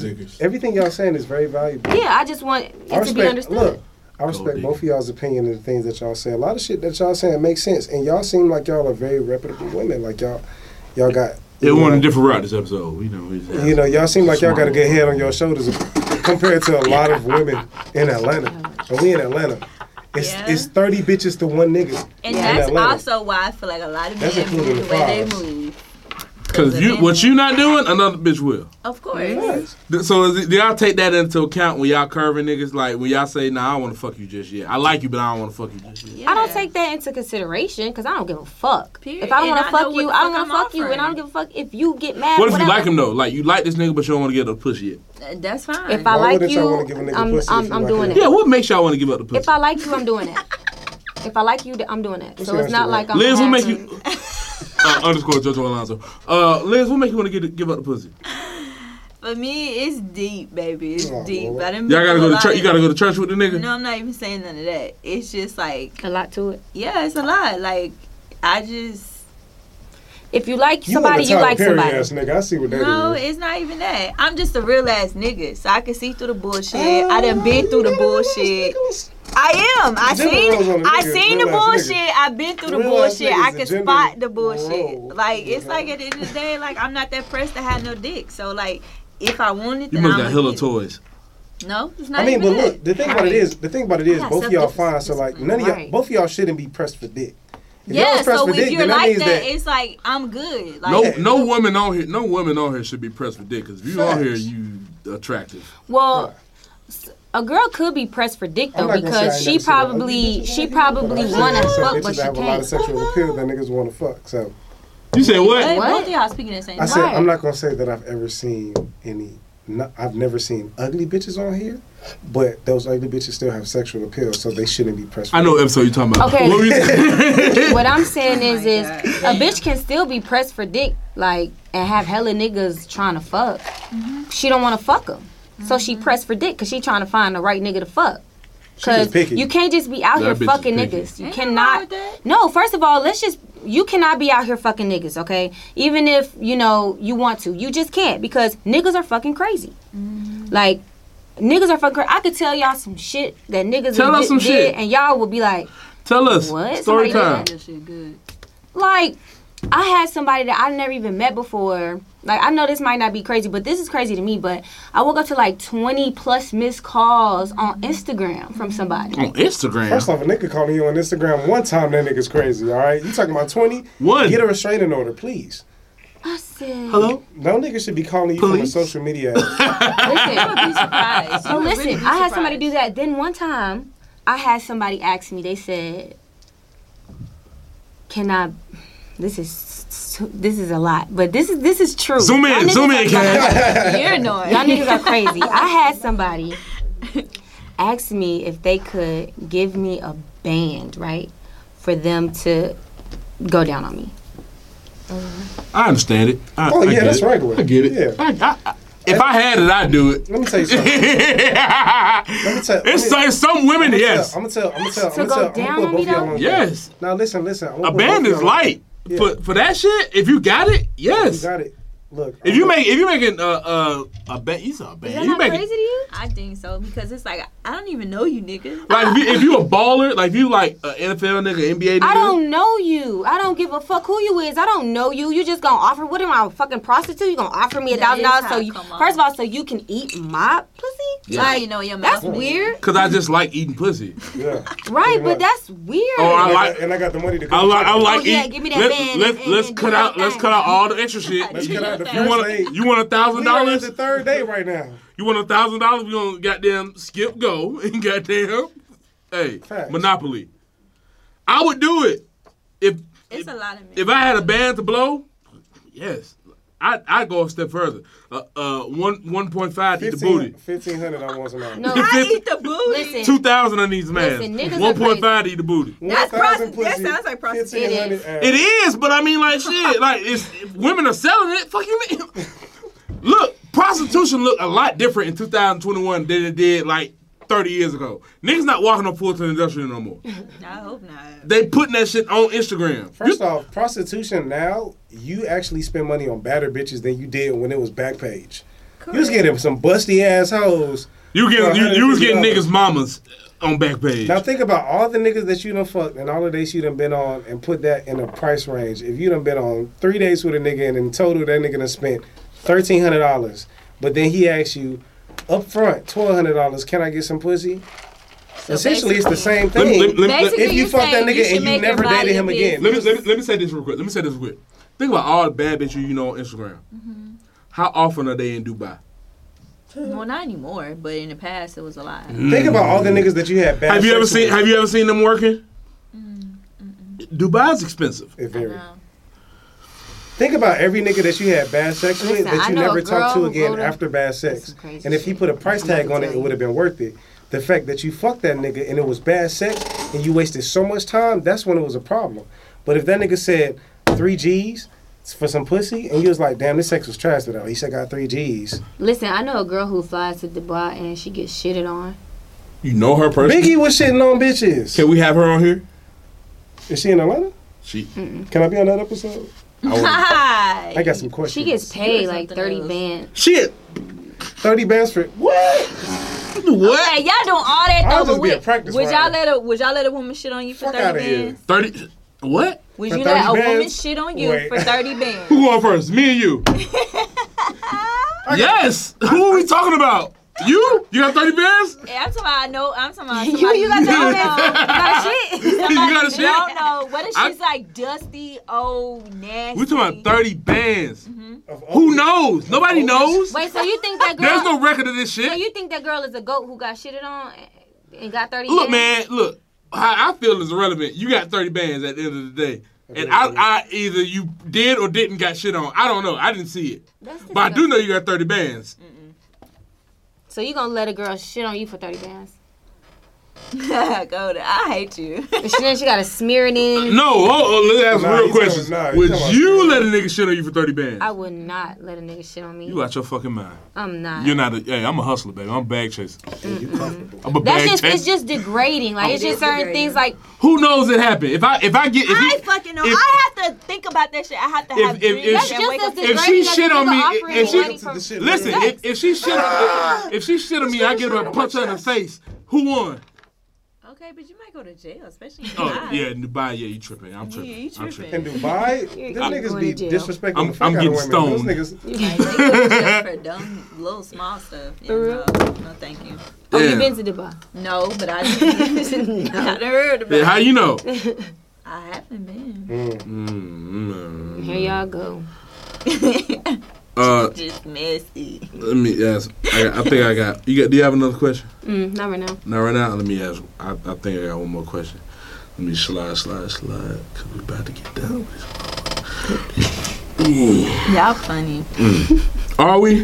saying is very valuable.
Yeah, I just want it to be understood.
Look, I respect both of y'all's opinion and the things that y'all say. A lot of shit that y'all saying makes sense, and y'all seem like y'all are very reputable women. Like y'all got.
They went a different route this episode.
Y'all seem like y'all got a good head on your shoulders compared to a lot of women in Atlanta. And we in Atlanta. It's 30 bitches to one nigga.
And that's also why I feel like a lot of men move the way they move.
Because what you not doing, another bitch will.
Of course.
So do y'all take that into account when y'all curving niggas? Like when y'all say, nah, I don't want to fuck you just yet. I like you, but I don't want to fuck you just yet.
Yeah.
I don't take that into consideration because I don't give a fuck.
Period.
If I don't want to fuck you, I don't want to fuck you,
offering.
and I don't give a fuck if you get mad.
What if
whatever.
you like him though? Like you like this nigga, but you don't want to get up the pussy yet.
That's fine.
If I
Why
like
wouldn't y'all
you,
wanna give a nigga pussy if you
I'm
like
doing
him?
it.
Yeah, what makes y'all want to give up the pussy?
If I like you, I'm doing that. If I like you, I'm doing that. So it's not like I'm.
Liz, what make you? Underscore Jojo Alonso. Liz, what make you want to give up the pussy?
For me, it's deep, baby. It's deep.
Lord.
Y'all
Y'all gotta go to church. You gotta go to church with the nigga.
No, I'm not even saying none of that. It's just like
a lot to it.
Yeah, it's a lot. Like I just.
If you like somebody, you like somebody.
Ass nigga. I see what that
No,
is.
it's not even that. I'm just a real ass nigga, so I can see through the bullshit. I done been through the bullshit. I am. I seen the bullshit. I've been through the bullshit. I can spot the bullshit. Like it's like at the end of the day, like I'm not that pressed to have no dick. So like, if I wanted,
You
then
must
I'm
got hella toys.
No, it's not.
I mean,
even
but look, the thing about it is, both of y'all fine. So like, none of y'all,
Right.
both of y'all shouldn't be pressed for dick. If y'all
Yeah,
was pressed
so
for
if
dick,
you're
then that
like
means
that, it's like I'm good. Like,
No woman on here should be pressed for dick. Because if you on here, you attractive.
Well, a girl could be pressed for dick
I'm
though
not gonna say I
because
ain't
she
never seen
probably want to fuck, but she
have a lot of
can't.
sexual appeal that niggas want to fuck. So
You said what?
Both of y'all speaking the same.
I said
Right.
I'm not gonna say that I've ever seen any. I've never seen ugly bitches on here, but those ugly bitches still have sexual appeal, so they shouldn't be pressed.
I know what episode you're talking about.
Okay.
What were you saying?
What I'm saying is a bitch can still be pressed for dick, like, and have hella niggas trying to fuck. She don't want to fuck them, so she pressed for dick because she trying to find the right nigga to fuck. Because you can't just be out
That
here
bitch is
fucking
picky.
niggas. You
Ain't
cannot.
nothing wrong with that.
No, first of all, you cannot be out here fucking niggas, okay? Even if, you want to. You just can't because niggas are fucking crazy. Like, niggas are fucking crazy. I could tell y'all some shit that niggas
Tell us some
did,
shit.
and y'all would be like,
Tell us.
What?
Story
Somebody
time.
That shit good.
like, I had somebody that I never even met before. Like, I know this might not be crazy, but this is crazy to me. But I woke up to like 20 plus missed calls on Instagram from somebody.
On Instagram.
First off, a nigga calling you on Instagram one time, that nigga's crazy. All right, you talking about 20?
One.
Get a restraining order, please.
I said,
Hello?
No nigga should be calling you from a
Police?
social media app.
You would be surprised.
So listen, I had somebody do that. Then one time, I had somebody ask me. They said, "Can I?" This is a lot, but this is true.
Zoom in,
Y'all
zoom
niggas
in,
are
Cash.
You're annoying.
Y'all niggas are crazy. I had somebody ask me if they could give me a band, right, for them to go down on me.
I understand it. I
Oh, yeah,
get
that's
it.
regular.
I get it.
Yeah.
If I had it, I'd do it.
Let me tell you something.
It's some women, yes.
I'm gonna tell.
To go down on me, though?
Yes.
Now listen.
A band is light.
Yeah.
For that shit, if you got it, yes.
You got it. Look.
If you making a band, you saw a band.
Is that
You
not
making
crazy to you?
I think so because it's like I don't even know you, nigga.
Like if you a baller, like if you like an NFL nigga, NBA nigga.
I don't know you. I don't give a fuck who you is. I don't know you. You just gonna offer? What am I, a fucking prostitute? You gonna offer me $1,000 so you? First of all, so you can eat my pussy?
Yeah.
Like, you know your mouth.
That's weird.
Cause I just like eating pussy.
Yeah.
Right, but that's weird.
Oh,
and I got the money to
I
go.
like
yeah,
eat.
give me that band
Let's cut out all the extra shit.
Let's cut out the
You
first
want
day.
you want
We are at
$1,000?
the third day right now.
You want $1,000? We gonna goddamn skip go and goddamn
Facts.
Monopoly. I would do it
It's a lot of men.
if I had a band to blow. Yes, I'd go a step further. 1.5 eat the booty.
1,500 I want some out.
No,
I eat the booty.
listen.
2,000 on these man.
Listen, niggas are
1.5 to eat the booty.
That's
1,000
prosti- that
pussy,
sounds like prostitution.
1,500
It is, but I mean, like shit. Like if women are selling it. Fuck you mean? Look, prostitution look a lot different in 2021 than it did like 30 years ago. Niggas not walking on Fulton Industrial no more.
I hope not.
They putting that shit on Instagram.
First off, prostitution now, you actually spend money on badder bitches than you did when it was Backpage. You was getting some busty ass hoes.
You was getting
$150.
niggas mamas on Backpage.
Now think about all the niggas that you done fucked and all the dates you done been on and put that in a price range. If you done been on 3 days with a nigga and in total that nigga done spent $1,300, but then he asks you up front $1,200, can I get some pussy?
So
essentially, it's the same
Let me-
thing.
let me-
Basically,
If you
you're
fuck that
saying
nigga
should
and you
make
never
your body
dated him
a
again.
Let me say this real quick. Think about all the bad bitches you know on Instagram. How often are they in Dubai?
Well, not anymore, but in the past it was a lot.
Think about all the niggas that you had bad
Have you
sex with.
ever seen them working? Dubai's expensive.
It very.
No.
Think about every nigga that you had bad sex with
Listen,
that
I
you
know
never
a
talked to
girl
again
who go to-
after bad sex.
That's some crazy
And if he
shit.
put a price tag on it, it would have been worth it. The fact that you fucked that nigga and it was bad sex and you wasted so much time, that's when it was a problem. But if that nigga said 3 G's for some pussy and you was like, damn, this sex was trash though. He said got 3 G's.
Listen, I know a girl who flies to Dubai and she gets shitted on.
You know her personally?
Biggie was shitting on bitches.
Can we have her on here?
Is she in Atlanta?
She.
Can I be on that episode?
Hi.
I got some questions.
She gets paid like
something
30
else.
bands.
Shit.
30 bands for what?
What?
Hey, y'all doing all that
I'll
though,
just
but
be a practice
would y'all
rider.
let a woman shit on you for
Fuck
30
outta here.
bands?
30. What?
Would
For
you let a
30
woman
bands?
shit on you
Wait.
for 30 bands?
Who going first? Me and you. Yes. Who are we talking about? You? You got 30 bands?
Yeah, I'm talking about I know. I'm talking about
You
somebody
got
you
the
don't
bands.
know.
You got shit.
You got a
You
shit?
don't know. What if
I-
she's like dusty, old, nasty?
We talking about 30 bands.
Of
Who
all-
knows? Nobody knows.
Wait, so you think that girl?
There's no record of this
So
shit.
you think that girl is a goat who got shitted on and got 30
Look,
bands?
man, look. How I feel is irrelevant. You got 30 bands at the end of the day. And I either you did or didn't got shit on. I don't know. I didn't see it.
That's
But I do know you got 30 bands.
So you gonna let a girl shit on you for 30 bands?
Go to. I hate you.
And then she gotta smear it in.
No, let's ask
Nah,
real
you talking-
questions.
nah, you
Would
talking about
you
shit.
let a nigga shit on you for 30 bands?
I would not let a nigga shit on me.
You out your fucking mind.
I'm not.
You're not a, hey, I'm a hustler, baby. I'm a bag chaser.
And you comfortable.
I'm a
That's
bag
just
chaser.
it's just degrading. Like it's
It
just
is
certain
degrading.
things like
Who knows it happened? If I get if
I
he,
fucking know.
if-
I have to think about that shit. I have to have
if-
dreams
if
that's
she-
and
just
wake
as
up.
degrading
she
as
shit
a
on
nigga
me,
offering
if she-
money from-
listen, if she shit on me, I get her a punch her in the face. Who won?
Okay, but you might go to jail, especially in
Oh
Dubai.
yeah, in Dubai, yeah, you tripping. I'm
Yeah,
tripping.
you
I'm
tripping.
In
tripping.
Dubai,
You're
them niggas
going
be
to jail.
disrespecting
I'm
the fuck out
getting
of women.
stoned.
Those niggas,
Like, they go to jail for dumb, little, small stuff. Yeah,
For real?
no, thank you.
Oh,
Yeah.
you been to Dubai?
No, but I didn't. I heard about
Yeah, how
it.
you know?
I haven't been.
Here y'all go.
Just messy.
Let me ask. I think I got. You got? Do you have another question?
Not right now.
Not right now. Let me ask. I think I got one more question. Let me slide. Cause we about to get done with this.
Y'all funny.
Are we?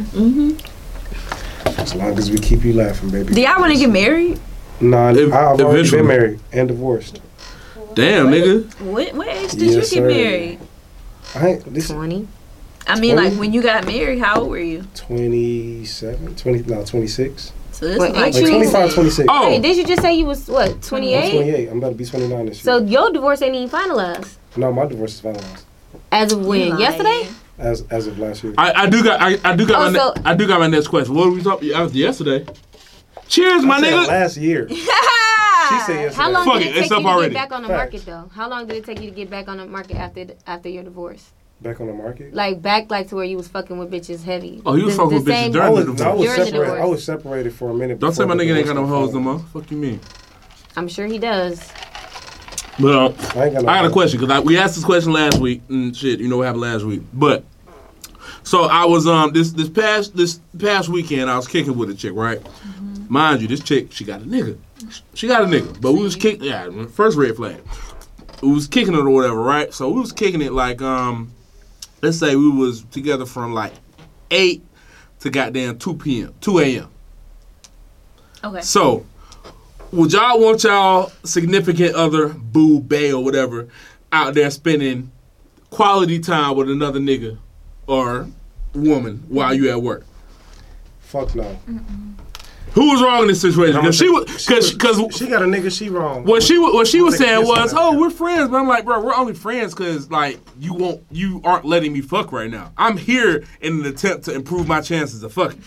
as long as we keep you laughing, baby.
Do y'all want to get married?
Nah, I've already
Eventually.
been married and divorced.
Damn, nigga.
What age did
Yes,
you get
sir.
married?
I ain't, this
20.
I mean,
20?
like when you got married, how old were you?
27, 26.
So this
Wait,
is like
ain't
Like
you-
25, 26.
Oh,
Hey, did you just say you was what,
I'm
28?
28. I'm about to be 29 this
So
year.
your divorce ain't even finalized.
No, my divorce is finalized
As of when?
lying.
Yesterday?
as of last year.
I do got
Oh, so-
my next question. What were we talking? Yesterday. Cheers, my
I said
nigga.
last year. She said yesterday.
How long
Fuck
did
it,
it take
it's
you
up
to
already.
get back on the
Facts.
market though? How long did it take you to get back on the market after your divorce?
Back on the market?
Like back to where you was fucking with bitches heavy.
Oh, you was fucking with bitches
I
during
was,
the
I
divorce.
was
During the
separated.
divorce.
I was separated for a minute.
Don't say my
before
nigga
the
ain't got no
divorce
hoes no
got
more. Fuck you mean?
I'm sure he does.
But
filed. I ain't got no
I got a
hoes.
question because we asked this question last week and shit. You know what happened last week? But so I was this past weekend I was kicking with a chick, right? Mind you, this chick she got a nigga. She got a nigga, but we was kicking. Yeah, first red flag. We was kicking it or whatever, right? So we was kicking it like let's say we was together from like 8 to goddamn 2 a.m.
Okay.
So, would y'all want y'all significant other, boo, bae, or whatever, out there spending quality time with another nigga or woman while you at work?
Fuck no.
Who was wrong in this situation? Because she
got a nigga. She wrong.
what she was
take
saying
this
was,
one out.
oh, we're friends. But I'm like, bro, we're only friends because like you aren't letting me fuck right now. I'm here in an attempt to improve my chances of fucking.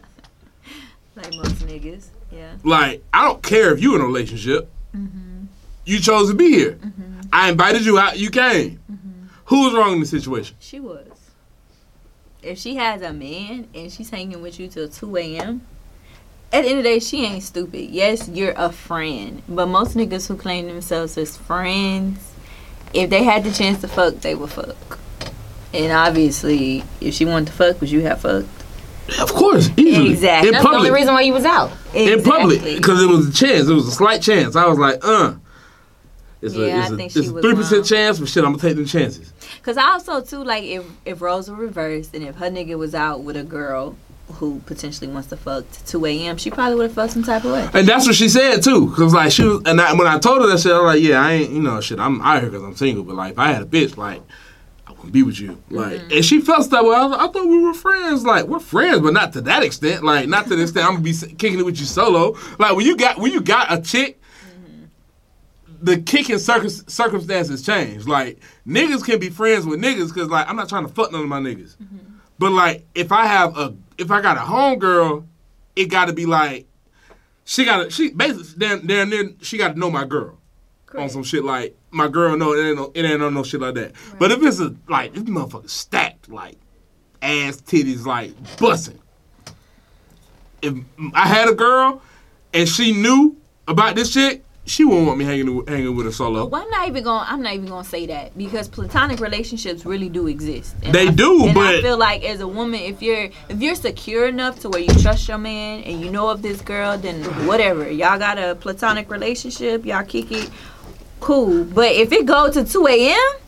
Like most niggas, yeah.
Like, I don't care if you in a relationship. You chose to be here. I invited you out. You came. Who was wrong in the situation?
She was. If she has a man and she's hanging with you till 2 a.m., at the end of the day, she ain't stupid. Yes, you're a friend. But most niggas who claim themselves as friends, if they had the chance to fuck, they would fuck. And obviously, if she wanted to fuck, would you have fucked?
Of course, easily.
Exactly.
In
That's the only
public.
reason why you was out.
In public. Because it was a chance. It was a slight chance. I was like, It's
Yeah, I
a
think she was
3%
wrong.
chance, but shit, I'm going to take them chances.
Because I also, too, like, if roles were reversed and if her nigga was out with a girl who potentially wants to fuck to 2 a.m., she probably would have felt some type of way.
And that's what she said, too. Because, like, she was, and when I told her that shit, I was like, yeah, I ain't, you know, shit, I'm out here because I'm single. But, like, if I had a bitch, like, I wouldn't be with you. Like, and she felt that way. I thought we were friends. Like, we're friends, but not to that extent. Like, not to the extent I'm going to be kicking it with you solo. Like, when you got a chick, the kicking circumstances change. Like, niggas can be friends with niggas because, like, I'm not trying to fuck none of my niggas. But, like, if I got a homegirl, it got to be like, she basically, then she got to know my girl.
Correct.
On some shit like, my girl know it ain't on no shit like that. Right. But if it's this motherfucker stacked, like, ass, titties, like, busting. If I had a girl and she knew about this shit, she wouldn't want me hanging with her solo.
Well, I'm not even gonna say that because platonic relationships really do exist. And
they do, but
I feel like as a woman, if you're secure enough to where you trust your man and you know of this girl, then whatever. Y'all got a platonic relationship, y'all kick it, cool. But if it go to 2 a.m.,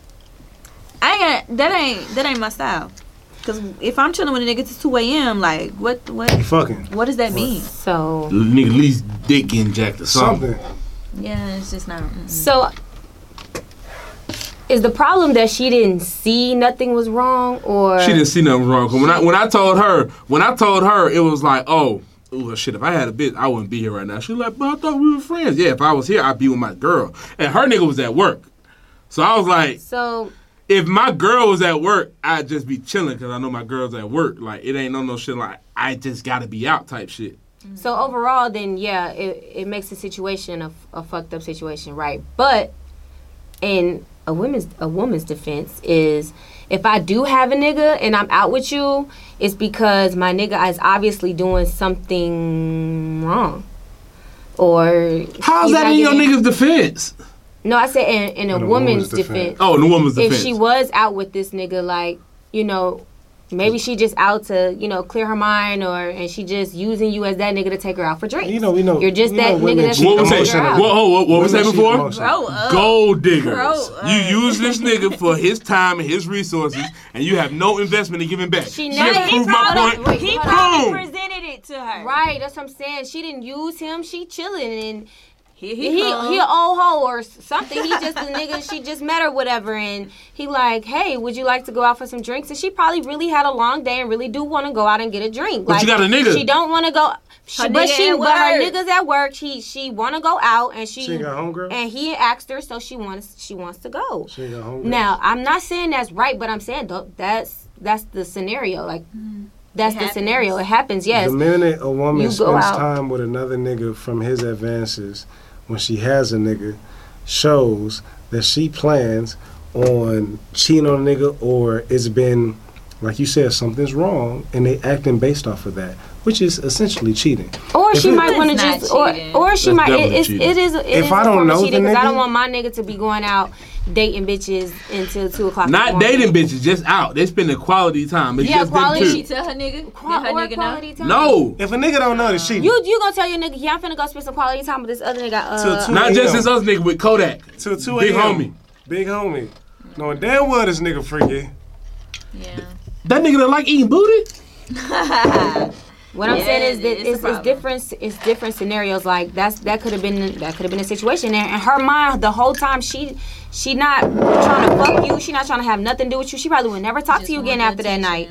that ain't my style. Cause if I'm chilling with a nigga to 2 a.m., like what
Fucking.
what does that mean?
So
nigga, at least dick getting jacked or something.
Yeah, it's just not.
So, is the problem that she didn't see nothing was wrong, or
She didn't see nothing wrong. 'Cause when I told her, it was like, oh, shit, if I had a bitch, I wouldn't be here right now. She was like, but I thought we were friends. Yeah, if I was here, I'd be with my girl. And her nigga was at work. So I was like,
so
if my girl was at work, I'd just be chilling because I know my girl's at work. Like, it ain't no shit like, I just got to be out type shit.
So overall, then yeah, it makes the situation a fucked up situation, right? But in a woman's defense is, if I do have a nigga and I'm out with you, it's because my nigga is obviously doing something wrong, or
how's
he's
that
not
in your
getting-
nigga's defense?
No, I said in a woman's defense.
Oh, in a woman's defense.
If she was out with this nigga, like, you know, maybe she just out to, you know, clear her mind, and she just using you as that nigga to take her out for drinks.
You know, we know.
You're just
we
that
know women
nigga that's
cheat
What was
taking
that?
her out.
What was that
Women cheat
before?
emotionally.
Grow up.
Gold diggers.
Grow up.
You use this nigga for his time and his resources, and you have no investment in giving back.
She
Just
never-
proved my point.
He
Hold
probably
Boom.
presented it to her.
Right, that's what I'm saying. She didn't use him. She chilling, and
He
he an old hoe or something. He just a nigga. She just met or whatever, and he like, hey, would you like to go out for some drinks? And she probably really had a long day and really do want to go out and get a drink.
But you got a nigga.
She don't want to go.
Her
But
nigga at
her
work.
nigga's at work. She want to go out, and
She ain't got homegirl.
and he asked her, so she wants to go.
She ain't got homegirl.
Now, I'm not saying that's right, but I'm saying that's the scenario. Like, that's the scenario. It happens, yes.
The minute a woman
You go
spends
out.
time with another nigga from his advances, when she has a nigga, shows that she plans on cheating on a nigga, or it's been, like you said, something's wrong, and they acting based off of that, which is essentially cheating.
Or
If
she
it-
might want to
That's
just,
not
or
cheating.
she
That's
might.
definitely
It
cheating.
is.
If I don't know the
because I don't
nigga-
want my nigga to be going out dating bitches until 2:00. in the
Not
morning.
dating bitches, just out. They spending quality time. It's
Yeah,
just
quality
them
She
two.
tell her nigga. Let her
Or
nigga
quality time.
No,
If a nigga don't know, it's cheating.
You gonna tell your nigga, yeah, I'm finna go spend some quality time with this other nigga.
Till 2
not just
a.m.
this other nigga with Kodak.
Till 2
Big
a.m.
homie.
Big homie. Knowing damn well this nigga freaky.
Yeah.
That nigga don't like eating booty.
What I'm
Yeah,
saying is that
it's a
it's
problem.
different. It's different scenarios. Like that could have been a situation there. And her mind the whole time she not trying to fuck you. She not trying to have nothing to do with you. She probably would never talk to you again after that night.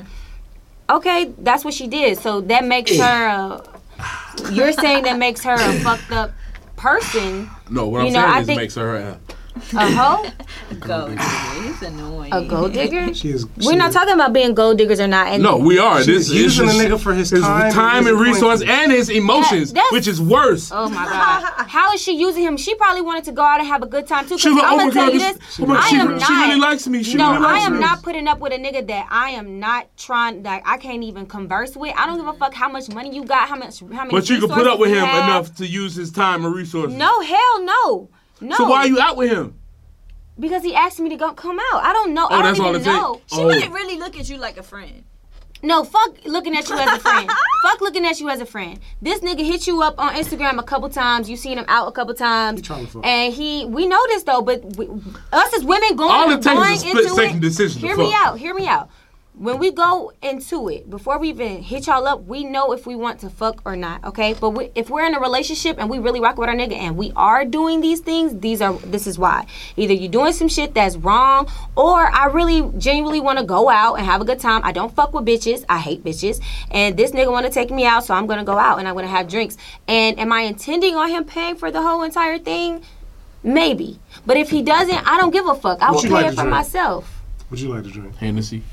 Okay, that's what she did. So that makes her. You're saying that makes her a fucked up person,
No, what I'm
You know,
saying
I
is
think-
it makes her
a hoe,
Gold digger. He's annoying.
a gold digger.
She is.
We're not talking about being gold diggers or not. And
No, we are.
She's
This is
using
just
a nigga for his
his
time
and
his
resource
appointments.
and his emotions,
That's-
which is worse.
Oh my God! How is she using him? She probably wanted to go out and have a good time too. 'Cause
She was like,
I'm
oh my
gonna tell
god,
you
this,
this.
oh my,
I
she,
am
she
not.
really likes me. She
No,
really
I
likes
am
me.
not putting up with a nigga that I am not trying. Like I can't even converse with. I don't give a fuck how much money you got, how many.
But you can put up with
resources
him
you have.
enough to use his time and resources.
No, hell no, no.
So why are you out with him?
Because he asked me to come out. I don't know.
Oh,
I
that's
don't
all
even
it takes?
know.
She
Oh.
might really look at you like a friend.
No, fuck looking at you as a friend. Fuck looking at you as a friend. This nigga hit you up on Instagram a couple times. You seen him out a couple times.
trying to fuck.
And we know this though, but us as women
All it takes
going
is a
into
split-second
it,
decision to
Hear me
fuck.
out. Hear me out. When we go into it, before we even hit y'all up, we know if we want to fuck or not, okay? But if we're in a relationship and we really rock with our nigga and we are doing these things, this is why. Either you're doing some shit that's wrong, or I really genuinely want to go out and have a good time. I don't fuck with bitches. I hate bitches. And this nigga want to take me out, so I'm going to go out and I'm going to have drinks. And am I intending on him paying for the whole entire thing? Maybe. But if he doesn't, I don't give a fuck. I will
What you
pay
like
it
to
for
drink?
myself.
Would you like to drink?
Hennessy.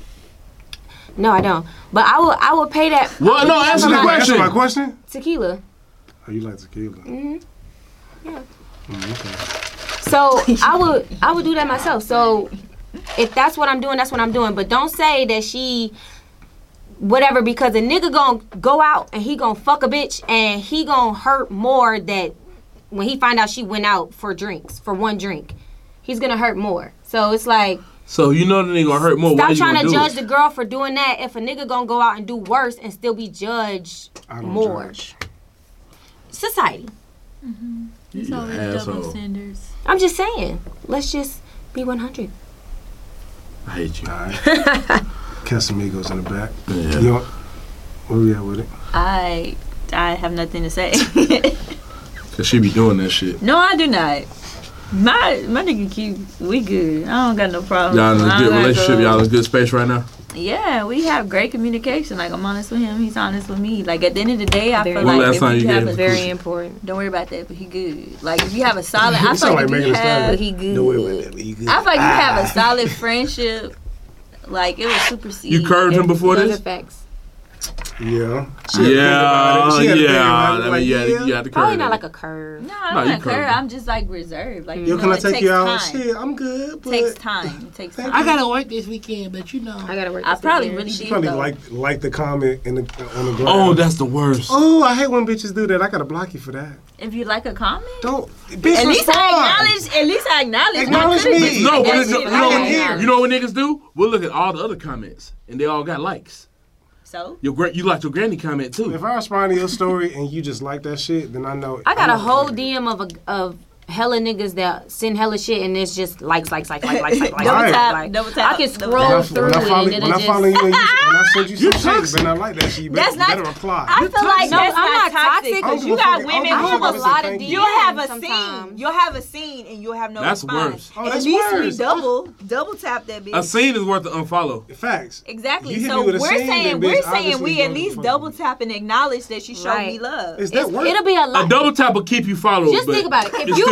No, I don't. But I will pay that.
Well, no, answer the
my-
question.
Answer my question.
Tequila.
Oh, you like tequila?
Yeah.
Okay.
So I would do that myself. So if that's what I'm doing, that's what I'm doing. But don't say that she whatever, because a nigga gonna go out and he gonna fuck a bitch and he gonna hurt more that when he find out she went out for drinks, for one drink. He's gonna hurt more. So it's like,
So you know the nigga gonna hurt more. Why
stop
you
trying
gonna
to
do
judge
it?
the girl for doing that if a nigga gonna go out and do worse and still be judged
I don't
more.
judge.
Society.
It's
You
always
asshole.
double standards.
I'm just saying. Let's just be 100.
I hate you.
All right. Casamigos in the back.
Yeah.
You know, where we at with it?
I have nothing to say.
Cause she be doing that shit.
No, I do not. My nigga cute. We good. I don't got no problem.
Y'all in a
I
good
don't gotta
relationship.
go-
Y'all in good space right now.
Yeah, we have great communication. Like, I'm honest with him. He's honest with me. Like, at the end of the day, I feel
When
like
last
if
time
you
you
have
gave
a
him
Very important.
don't worry about that, but he good. Like, if you have a solid, I
You
feel
sound
like
like
if
Megan
you
Thee Stallion.
have,
He good.
Don't worry about that, but you good.
I feel like you have a solid friendship. Like, it was supersede.
You curved him before
Those
this?
are facts.
Yeah.
Yeah,
She had to think about it.
I mean,
Like,
you
yeah.
had to
Probably
curve
not
it.
like a curve.
No,
No,
I'm
you
not
curved
curved.
him.
I'm just like reserved. Like,
Yo, can I
it
take
takes
you out?
time.
Shit, I'm good. But
Takes time. It takes time.
I gotta
work this weekend, but you know.
I gotta work.
I
this
probably
weekend.
really
She
did.
probably
though.
like the comment on the ground.
Oh, that's the worst.
Oh, I hate when bitches do that. I gotta block you for that.
If you like a comment,
Don't. Bitch,
at least I
respond.
acknowledge. At least I acknowledge.
Acknowledge
my
me.
criticism.
No, but
That's
you
it.
know,
I
what-
acknowledge.
you know what niggas do? We'll look at all the other comments, and they all got likes.
So
You liked your granny comment too.
If I respond to your story and you just like that shit, then I know.
I got
I'm
a whole
not-
DM of hella niggas that send hella shit and it's just likes.
double
Right.
tap, double tap.
I can
double
When I,
scroll
tap.
through
when I
it
follow,
and
when
it'll
I
just.
follow you and when I send you
You
some shit,
toxic.
then I like that shit. You
That's
better,
not-
better reply.
I feel like
No,
that's
I'm not toxic
toxic
I don't
because
give
you
a
got
fuck.
women
I
I
don't
who
give
have a
fuck.
lot of
Thank
DMs
you.
you'll have a
sometimes.
scene. You'll have a scene and you'll have no
That's
response.
worse.
Oh,
At
that's
least we
worse.
double tap that bitch.
A scene is worth the unfollow.
Facts.
Exactly.
You hit
So
me with a
we're
scene,
saying
then,
we're
bitch,
saying
obviously
we
you
at
don't
least
fuck
double
with me.
tap and acknowledge that she showed
Right.
me love.
Is that work?
It'll be a lot.
A double tap will keep you followed.
Just
but
think about it. If
it's
you
still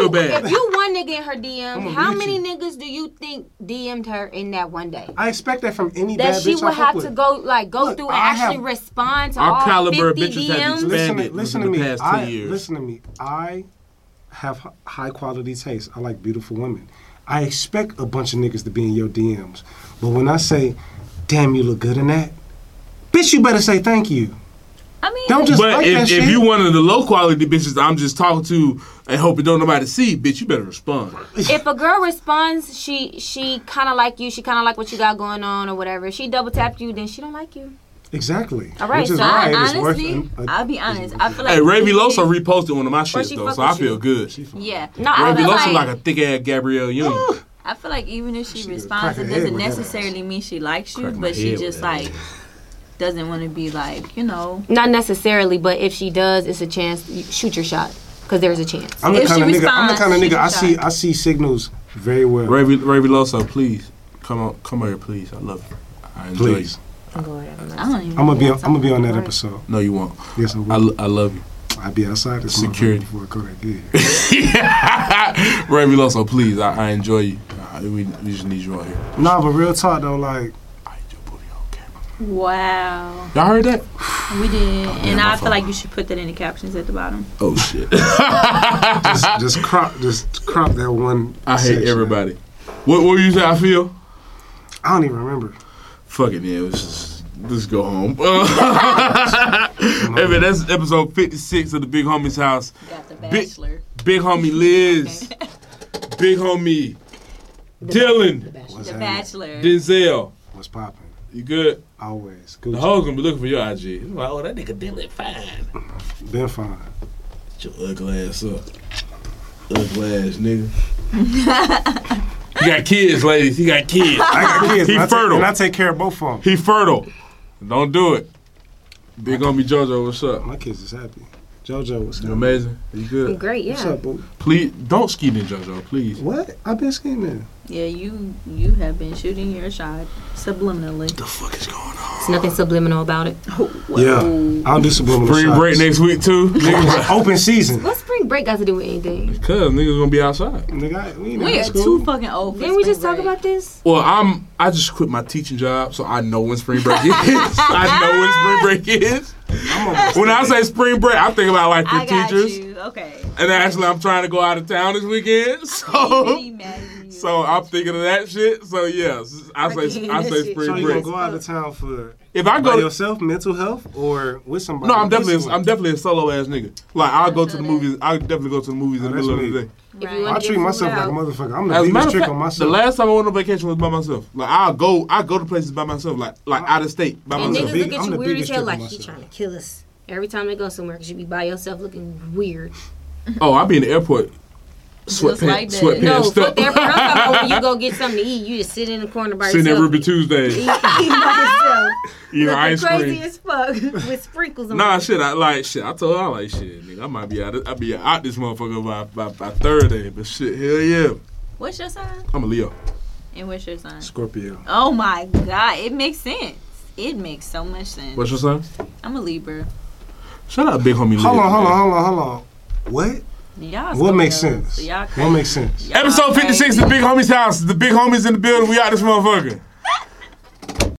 real bad.
If you one nigga in her DM,
I'ma
how
mute
many
you.
niggas do you think DM'd her in that one day?
I expect that from any
That
bad
she
bitch
would
I fuck
have
with.
to go
Look,
through and
I
actually
have-
respond to
Our
all
caliber of
50
bitches have
DMs.
expanded
Listen to
within
me.
the past 2 years.
Listen to me. I have high quality taste. I like beautiful women. I expect a bunch of niggas to be in your DMs. But when I say, damn, you look good in that, bitch, you better say thank you.
I mean,
Don't just
But
like that
if
shit.
you one of the low quality bitches I'm just talking to and hoping don't nobody see, bitch, you better respond.
If a girl responds, she kind of like you, she kind of like what you got going on or whatever. If she double tapped you, then she don't like you.
Exactly.
All right,
Which is
so
why
I,
it's worth
honestly,
a-
I'll be honest. I feel like
Hey, Ray V.
if
Loso
you-
reposted one of my shit
she
though,
fuck
so I
with
feel
you.
good.
Yeah, no,
Ray
I
V.
feel
Loso
like,
like a thick ass Gabrielle Union.
I feel like even if she
She could
responds,
crack
it
her head
doesn't
with that
necessarily mean she likes you,
Crack my
but she
head
just
with that
like doesn't want to be like, you know.
Not necessarily, but if she does, it's a chance. You shoot your shot because there's a chance.
I'm the
If
kind
she
of nigga. I'm the kind of
responds,
nigga.
she can
I see signals very well.
Ray V. Loso, please come here, please. I love you. I enjoy
Please.
I don't even.
I'm gonna be. I'm gonna be on that
Right.
episode.
you. No, you won't.
Yes, I will.
I love you.
I'll be outside this
Security.
motherfucker before I go back in.
Ray V. Loso, please. I enjoy you. We just need you on here.
Nah, but real talk though, like
I hate your booty on camera.
Wow,
Y'all heard that?
we did, and
my
I
fault.
feel like you should put that in the captions at the bottom.
Oh shit.
just crop that one.
I hate
section.
everybody. What you say? I feel.
I don't even remember.
Fuck it, yeah. Let's go home. Hey man, that's episode 56 of the Big Homie's House.
Got the
Big-
Bachelor.
Big homie Liz, big homie Dylan,
What's
The
happening?
Bachelor.
Denzel.
What's popping?
You good?
Always.
The
Gucci.
hoes gonna be looking for your IG. Like, oh, that nigga Dylan fine.
Been fine.
Get your ugly ass up. Ugly ass nigga. He got kids, ladies. He got kids.
I got kids.
He
and I
fertile.
and I take care of both of them.
He fertile. Don't do it. Big homie JoJo, what's up?
My kids is happy. JoJo, what's
You
up?
amazing? You good?
Great,
What's
yeah.
up, boo?
Please don't ski in JoJo, please.
What? I've been scheming.
Yeah, you have been shooting your shot subliminally.
What the fuck is going on?
There's nothing subliminal about it.
Yeah. I'll do subliminal
Spring
shots.
break next week too. Niggas,
Open season.
What's spring break got to do with anything?
cause niggas gonna be outside.
Nigga, we in
We
high
are
school.
too fucking old. for
Didn't we just
spring
talk
break.
about this?
Well, I just quit my teaching job, so I know when spring break is. I know when spring break is. When I say spring break, I think about like the
I got
teachers.
you. Okay.
And actually, I'm trying to go out of town this weekend, so I'm thinking of that shit. So yeah, I say
So
spring
you gonna
break.
go out of town for
If I
by
go to,
yourself, mental health, or with somebody?
no, I'm
decent
definitely
one?
a solo ass nigga. Like I'll go to the
feel that.
movies. I'll definitely go to the movies in the
Oh,
middle of
that's
the
me.
day.
If you
Right.
wanna
I
get
treat myself
food
like a
out,
motherfucker. I'm the
As a
biggest
matter of
trick
fact,
on
the
myself.
last time I went on vacation was by myself. Like I go to places by myself, like out of state by
and
myself.
niggas
big-
look at
I'm
you
the
weird as
biggest
hell,
trick
like
on
he
myself.
trying to kill us. Every time they go somewhere, because you be by yourself looking weird.
Oh, I be in the airport.
Just like that.
Sweatpants
No,
stuff.
fuck that. I'm talking about when you go get something to eat, you just sit in the corner by
Sitting at
yourself.
Ruby Tuesday,
Eat by yourself.
eating
Looking
ice
crazy
cream.
as fuck with sprinkles on
Nah,
it.
shit. I told her I like shit. Nigga, I might be out. I be out this motherfucker by Thursday. But shit, hell yeah.
What's your sign?
I'm a Leo.
And what's your sign?
Scorpio.
Oh my god, it makes sense. It makes so much sense.
What's your son?
I'm a Libra.
Shout out, big homie Leo.
Hold
man.
on. What?
Y'all
What makes
Scorpios,
sense?
so y'all
What
crazy.
makes sense?
Y'all
Episode 56,
crazy.
the big homie's house. The big homies in the building. We out this motherfucker.